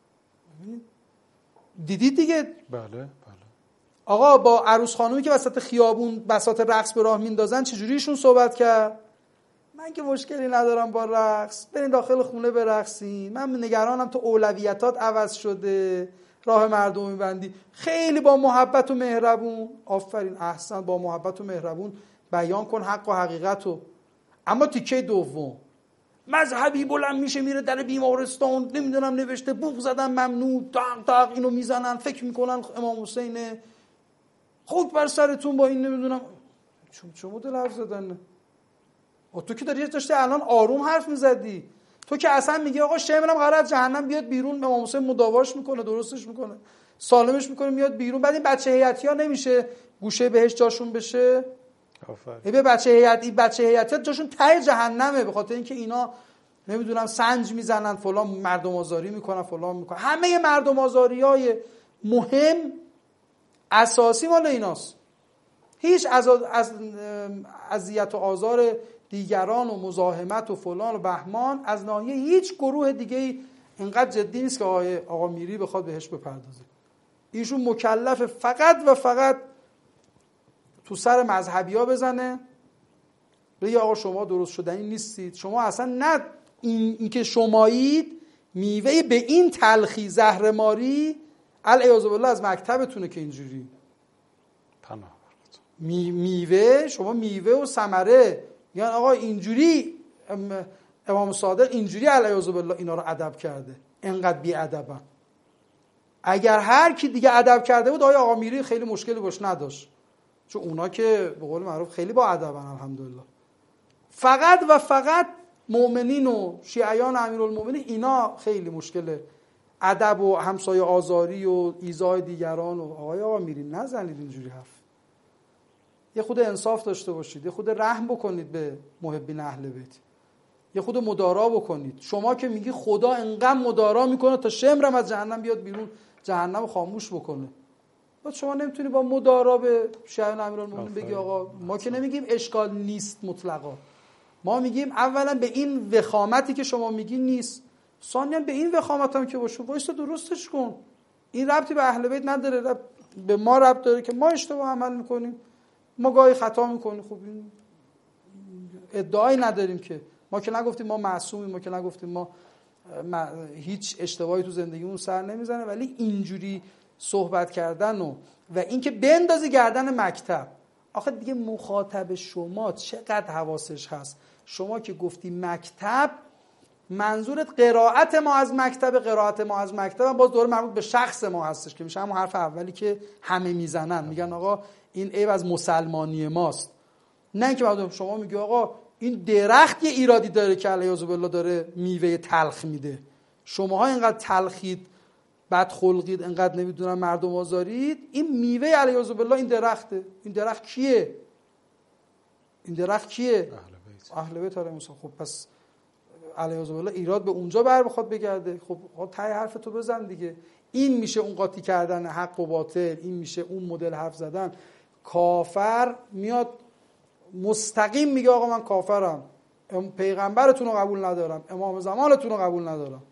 دیدید دیگه. بله. آقا با عروس خانومی که وسط خیابون بساط رقص به راه میندازن چجوری ایشون صحبت کرد؟ من که مشکلی ندارم با رقص، برین داخل خونه برقصین، من نگرانم تو اولویتات عوض شده، راه مردم میبندی. خیلی با محبت و مهربون، آفرین احسن، با محبت و مهربون بیان کن حق و حقیقتو. اما تیکه دوم مذهبی بلند میشه میره در بیمارستان، نمیدونم نوشته بوق زدن ممنوع، دق دق اینو میزنن، فکر میکنن امام حسینه، خود بر سرتون با این نمیدونم چه مدل حرف زدن. تو که داشتی الان آروم حرف میزدی، تو که اصلا میگی آقا شمرم قرار از جهنم بیاد بیرون، امام حسین مداواش میکنه، درستش میکنه، سالمش میکنه، میاد بیرون. بعد این بچه هیئتی‌ها نمیشه گوشه بهش جاشون بشه؟ آفرین. بچه هیئتی‌ها جاشون ته جهنمه، به خاطر اینکه اینا نمیدونم سنج میزنن، فلان مردم آزاری میکنن، فلان میکنن. همه مردم آزاریای مهم اساسی مال ایناست. هیچ از اذیت و آزار دیگران و مزاحمت و فلان و بهمان از ناحیه هیچ گروه دیگه اینقدر جدی نیست که آقا میری بخواد بهش بپردازه. ایشون مکلف فقط و فقط تو سر مذهبی‌ها بزنه، بگه آقا شما درست شدنی نیستید، شما اصلا نه این که شمایید میوه به این تلخی زهرماری العیاذ بالله از مکتبتونه که اینجوری میوه، شما میوه و ثمره، یعنی آقا اینجوری امام صادق اینجوری العیاذ بالله اینا رو ادب کرده، اینقدر بی ادبن. اگر هر کی دیگه ادب کرده بود آقا میری خیلی مشکلی باش نداشت، چون اونا که به قول معروف خیلی با ادبن الحمدلله. فقط و فقط مؤمنین و شیعیان امیرالمومنین اینا خیلی مشکل ادب و همسایه آزاری و ایذای دیگران و آقا میرین نزنید اینجوری حرف. یه خود انصاف داشته باشید، یه خود رحم بکنید به محبین اهل بیت، یه خود مدارا بکنید. شما که میگی خدا انقدر مدارا میکنه تا شمرم از جهنم بیاد بیرون، جهنم خاموش بکنه، بعد شما نمیتونی با مدارا به شیعیان امیرالمومنین بگی آقا ما که نمیگیم اشکال نیست مطلقا، ما میگیم اولا به این وخامتی که شما میگی نیست، ثانیا به این وخامت هم که باشه وایسا درستش کن. این ربطی به اهل بیت نداره، به ما ربط داره که ما اشتباه عمل میکنیم، ما گاهی خطا میکنیم. خب این ادعایی نداریم که ما که نگفتیم ما معصومیم، ما که نگفتیم ما هیچ اشتباهی تو زندگیمون سر نمیزنه، ولی اینجوری صحبت کردن و اینکه بندازی گردن مکتب، آخه دیگه مخاطب شما چقدر حواسش هست؟ شما که گفتی مکتب، منظورت قرائت ما از مکتب، قرائت ما از مکتب هم باز دوره مربوط به شخص ما هستش که میشه همون حرف اولی که همه میزنن، میگن آقا این عیب از مسلمانی ماست. نه اینکه بعد شما میگی آقا این درخت یه ایرادی داره که علیاذ بالله داره میوه تلخ میده، شماها اینقدر تلخید، بدخلقید، اینقدر نمیدونم مردم آزارید، این میوه علیاذ بالله این درخته. این درخت کیه؟ این درخت کیه؟ اهل بیت علیهم السلام. خب پس علیاذ بالله ایراد به اونجا بر بخواد بگرده، خب تای حرف تو بزن دیگه. این میشه اون قاطی کردن حق و باطل، این میشه اون مدل حرف زدن. کافر میاد مستقیم میگه آقا من کافرم، پیغمبرتون رو قبول ندارم، امام زمانتون رو قبول ندارم.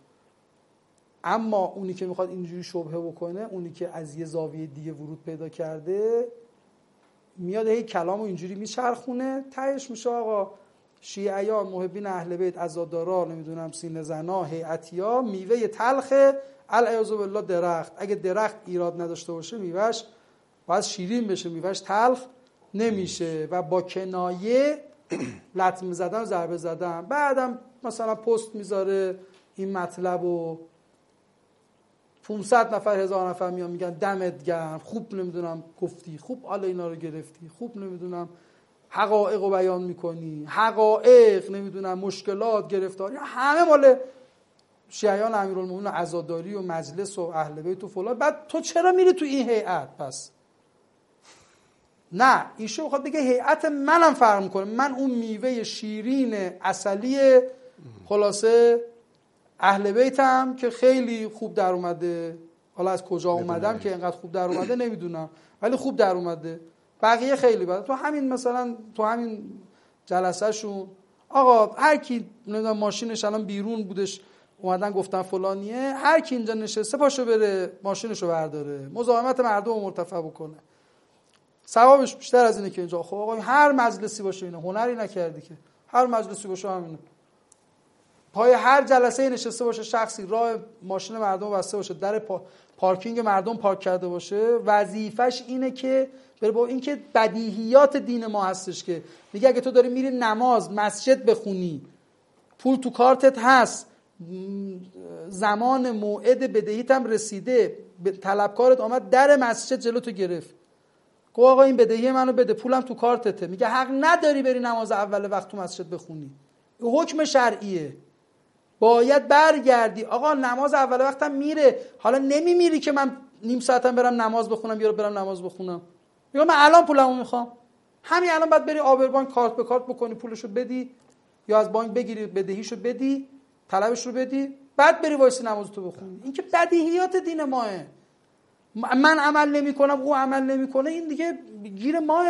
اما اونی که میخواد اینجوری شبهه بکنه، اونی که از یه زاویه دیگه ورود پیدا کرده، میاد هی کلامو اینجوری میچرخونه، تهش میشه آقا شیعیان، محبین اهل بیت، عزادارا، نمیدونم سینه زنا، هیئتیا، میوه تلخ العیاذ بالله درخت. اگه درخت ایراد نداشته باشه میوهش باید شیرین بشه، میوهش تلخ نمیشه. و با کنایه لطمه زدن و ضربه زدن، بعدم مثلا پست میذاره این مطلب و 500 نفر 1000 نفر میان میگن دمت گرم، خوب نمیدونم گفتی، خوب حالا اینا رو گرفتی، خوب نمیدونم حقایق رو بیان میکنی، حقایق نمیدونم مشکلات گرفتاری، همه مال شیعیان امیرالمومنین و عزاداری و مجلس و اهل بیت و فلان. بعد تو چرا میری تو این هیئت؟ پس نه، ایشون میخواد بگه هیئت منم فرق میکنه، من اون میوه شیرین عسلی خلاصه اهل بیتم که خیلی خوب در اومده، حالا از کجا اومدم که اینقدر خوب در اومده نمیدونم، ولی خوب در اومده، بقیه خیلی بده. تو همین مثلا تو همین جلسه شون آقا هر کی نمیدونم ماشینش الان بیرون بودش اومدن گفتن فلانیه، هر کی اینجا نشسته پاشو بره ماشینشو برداره، مزاحمت مردم رو مرتفع بکنه، ثوابش بیشتر از اینه که اینجا. خب آقا هر مجلسی باشه اینه، هنری نکردی که، هر مجلسی باشه همینه، پای هر جلسه نشسته باشه شخصی، راه ماشین مردم بسته باشه، در پارکینگ مردم پارک کرده باشه، وظیفش اینه که بره با این که بدیهیات دین ما هستش که میگه اگه تو داری میری نماز مسجد بخونی، پول تو کارتت هست، زمان موعد بدهیت هم رسیده، طلبکارت آمد در مسجد جلو تو گرفت، گفت آقا این بدهی منو بده، پولم تو کارتته، میگه حق نداری بری نماز اول وقت تو مسجد بخونی، حکم شرعیه، باید برگردی. آقا نماز اول وقتم میره، حالا نمیمیری که من نیم ساعتم برم نماز بخونم یا برم نماز بخونم، میگم من الان پولمو میخوام، همین الان باید بری آبربانک کارت به کارت بکنی پولشو بدی، یا از بانک بگیری بدهیشو بدی، طلبش رو بدی، بعد بری وایسی نمازتو بخونی. این که بدیهیات دین ماه، من عمل نمیکنم او عمل نمیکنه، این دیگه گیر ماه.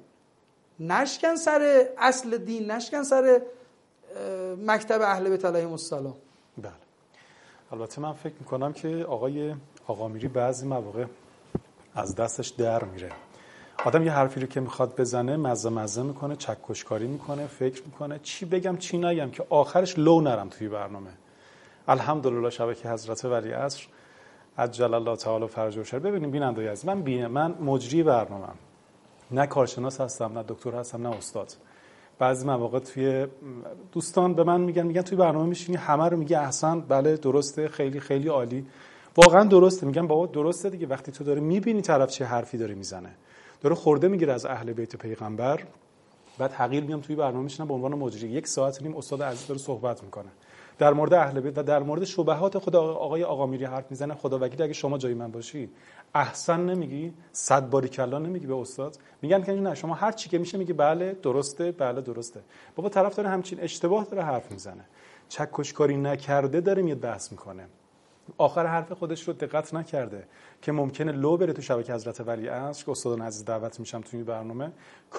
نشکن سر اصل دین، نشکن سر مکتب اهل بیت علیهم السلام. بله. البته من فکر میکنم که آقای آقامیری بعضی مواقع از دستش در میره. آدم یه حرفی رو که میخواد بزنه مزه میکنه، چکشکاری میکنه، فکر میکنه چی بگم چی نگم که آخرش لو نرم توی برنامه. الحمدلله شبکه حضرت ولیعصر عجل الله تعالی فرجه و شرف. ببینیم بیننده عزیز، من مجری برنامه‌ام، نه کارشناس هستم، نه دکتر هستم، نه استاد. بعضی مواقع توی دوستان به من میگن توی برنامه میشینی همه رو میگی احسن، بله درسته، خیلی خیلی عالی، واقعا درسته. میگم بابا درسته دیگه، وقتی تو داری میبینی طرف چه حرفی داره میزنه، داره خورده میگیره از اهل بیت پیغمبر، بعد حقیر میام توی برنامه میشینم به عنوان مجری، 1 ساعت و نیم استاد عزیز داره صحبت میکنه در مورد اهل بیت و در مورد شبهات خود آقای آقامیری حرف میزنه. خدا وکیل اگه شما جای من باشی احسن نمیگی، 100 باریکلا نمیگی به استاد، میگن که نه شما هر چی که میشه میگی بله درسته، بله درسته. بابا طرف داره همچین اشتباه داره حرف میزنه، چکشکاری نکرده داره میاد بحث میکنه، آخر حرف خودش رو دقت نکرده که ممکنه لو بره تو شبکه حضرت ولیعصر که استادان عزیز دعوت میشم تو این برنامه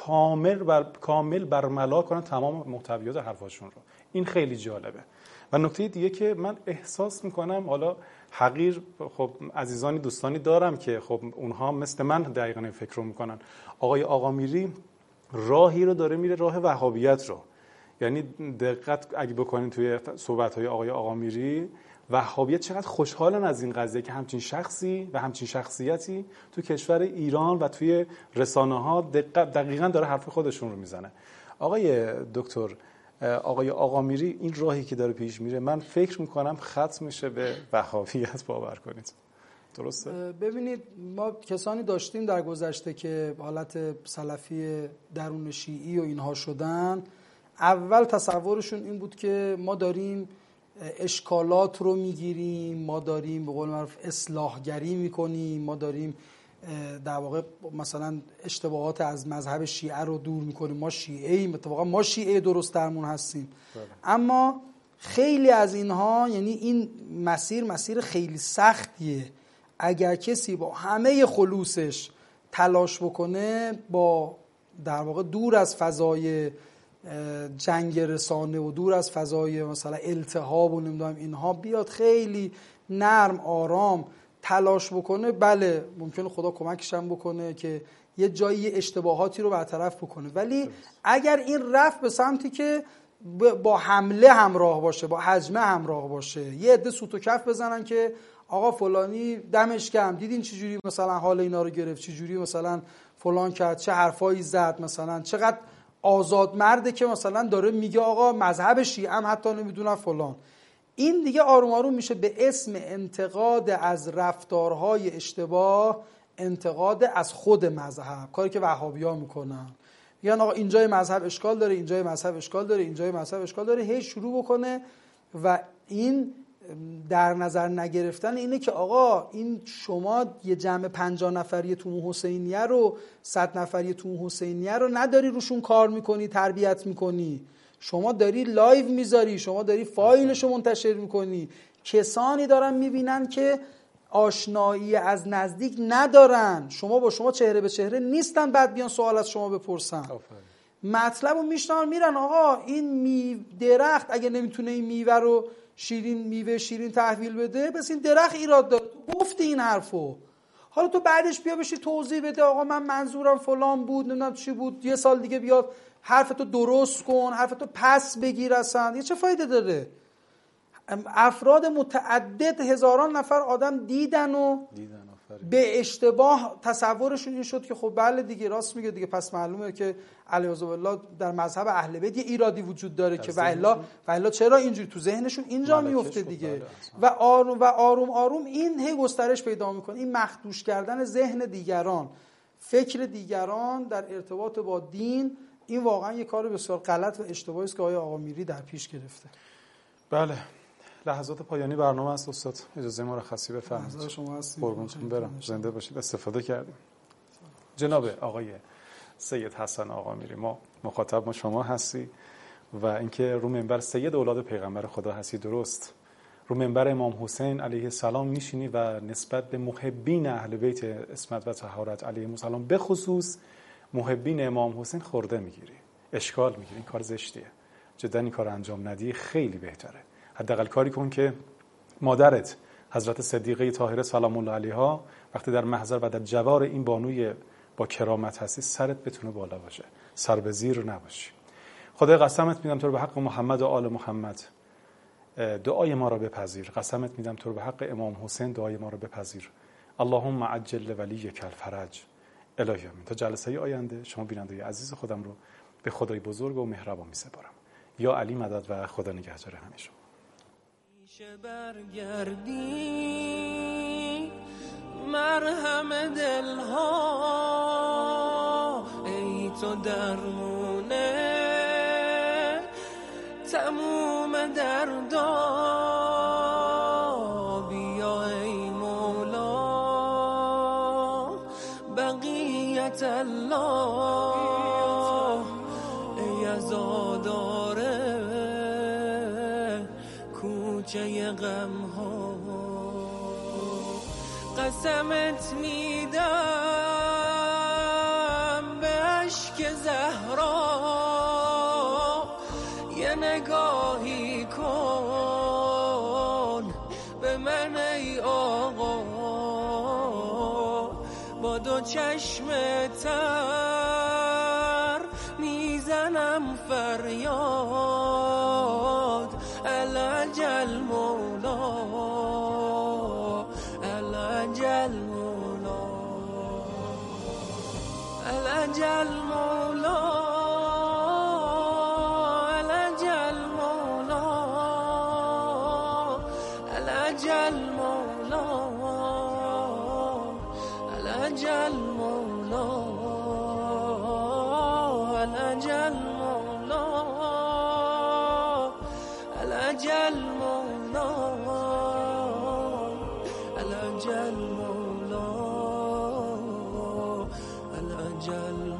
کامل برملا کنن تمام محتویات حرفاشون رو. این خیلی جالبه. و نکته دیگه که من احساس میکنم، حالا حقیر، خب عزیزانی دوستانی دارم که خب اونها مثل من دقیقاً این فکر رو میکنن، آقای آقامیری راهی رو داره میره، راه وهابیت رو. یعنی دقت اگه بکنین توی صحبت‌های آقای آقامیری، وهابیت چقدر خوشحالن از این قضیه که همچین شخصی و همچین شخصیتی تو کشور ایران و توی رسانه‌ها دقیقاً داره حرف خودشون رو میزنه. آقای دکتر، آقای آقامیری این راهی که داره پیش میره من فکر میکنم ختم میشه به وهابیت، باور کنید. درسته؟ ببینید ما کسانی داشتیم در گذشته که حالت سلفی درون شیعی و اینها شدن، اول تصورشون این بود که ما داریم اشکالات رو میگیریم، ما داریم به قول معروف اصلاحگری میکنیم، ما داریم در واقع مثلا اشتباهات از مذهب شیعه رو دور میکنیم، ما شیعه ایم، اتفاقا ما شیعه درست درمون هستیم. اما خیلی از اینها، یعنی این مسیر خیلی سختیه. اگر کسی با همه خلوصش تلاش بکنه، با در واقع دور از فضای جنگ رسانه و دور از فضای مثلا التهاب و نمیدونم اینها، بیاد خیلی نرم آرام تلاش بکنه، بله ممکنه خدا کمکش هم بکنه که یه جایی اشتباهاتی رو برطرف بکنه. ولی اگر این رفت به سمتی که با حمله همراه باشه، با هجمه همراه باشه، یه عده سوت و کف بزنن که آقا فلانی دمش گرم، دیدین چجوری مثلا حال اینا رو گرفت، چجوری مثلا فلان کرد، چه حرفایی زد، مثلا چقدر آزاد مرده که مثلا داره میگه آقا مذهب شیعه هم حتی نمیدونن فلان. این دیگه آروم آروم میشه به اسم انتقاد از رفتارهای اشتباه، انتقاد از خود مذهب، کاری که وهابی‌ها میکنن. میگن آقا اینجای مذهب اشکال داره، اینجای مذهب اشکال داره، اینجای مذهب اشکال داره، هی شروع بکنه و این در نظر نگرفتن اینه که آقا این شما یه جمع 50 نفری تو حسینیه رو 100 نفری تو حسینیه رو نداری روشون کار میکنی، تربیت میکنی، شما داری لایو میذاری، شما داری فایلشو منتشر میکنی. کسانی دارن میبینن که آشنایی از نزدیک ندارن، شما با شما چهره به چهره نیستن، بعد بیان سوال از شما بپرسن. مطلب رو میشنن میرن آقا این درخت اگه نمیتونه این میوه رو میوه شیرین تحویل بده، بس این درخت ایراد داره، گفتی این حرفو. حالا تو بعدش بیا بشی توضیح بده آقا من منظورم فلان بود، نمیدونم چی بود، یه سال دیگه بیاد حرفتو درست کن، حرفتو پس بگیر، اصلا یه چه فایده داره؟ افراد متعدد، هزاران نفر آدم دیدن به اشتباه تصورشون این شد که خب بله دیگه راست میگه دیگه، پس معلومه که علیه الله در مذهب اهل بیت یه ایرادی وجود داره که و الا چرا اینجوری تو ذهنشون اینجا میفته دیگه. و آروم این هی گسترش پیدا میکنه، این مخدوش کردن ذهن دیگران، فکر دیگران در ارتباط با دین، این واقعا یه کار بسیار غلط و اشتباهی است که آقا میری در پیش گرفته. بله، لحظات پایانی برنامه است استاد، اجازه مرخصی بفرمایید. لحظات شما هستید. قربونتون برم، زنده باشید. استفاده کردیم. جناب آقای سید حسن آقامیری، ما مخاطب ما شما هستی و اینکه رو منبر سید اولاد پیغمبر خدا هستی، درست رو منبر امام حسین علیه السلام میشینی و نسبت به محبین اهل بیت عصمت و طهارت علیهم السلام، به خصوص محبین امام حسین خورده میگیری، اشکال میگیری. این کار زشتیه، جدا این کار انجام ندی خیلی بهتره. حداقل کاری کن که مادرت حضرت صدیقه طاهره سلام الله علیها وقتی در محضر و در جوار این بانوی با کرامت هستی، سرت بتونه بالا باشه، سر به زیر نباشی. خدای قسمت میدم تو رو به حق محمد و آل محمد دعای ما را بپذیر. قسمت میدم تو رو به حق امام حسین دعای ما را بپذیر. اللهم عجل ولیک الفرج. الهی آمین. تا جلسه آینده شما بیننده عزیز خودم رو به خدای بزرگ و مهربان میسپارم. یا علی مدد و خدا نگهدار همه شما. برگردی مرهم دلها، ای تو درمونه تموم دردا، بیا ای مولا بقیت الله، ای عزاداره کوچه غم ها. قسمت میدم به اشک زهرا، یه نگاهی کن به من ای آقا، با دو چشم تر میزنم فریاد، العجل مولا، العجل مولا، العجل مولا، العجل مولا، العجل مولا، العجل مولا، العجل مولا، العجل مولا، العجل مولا، العجل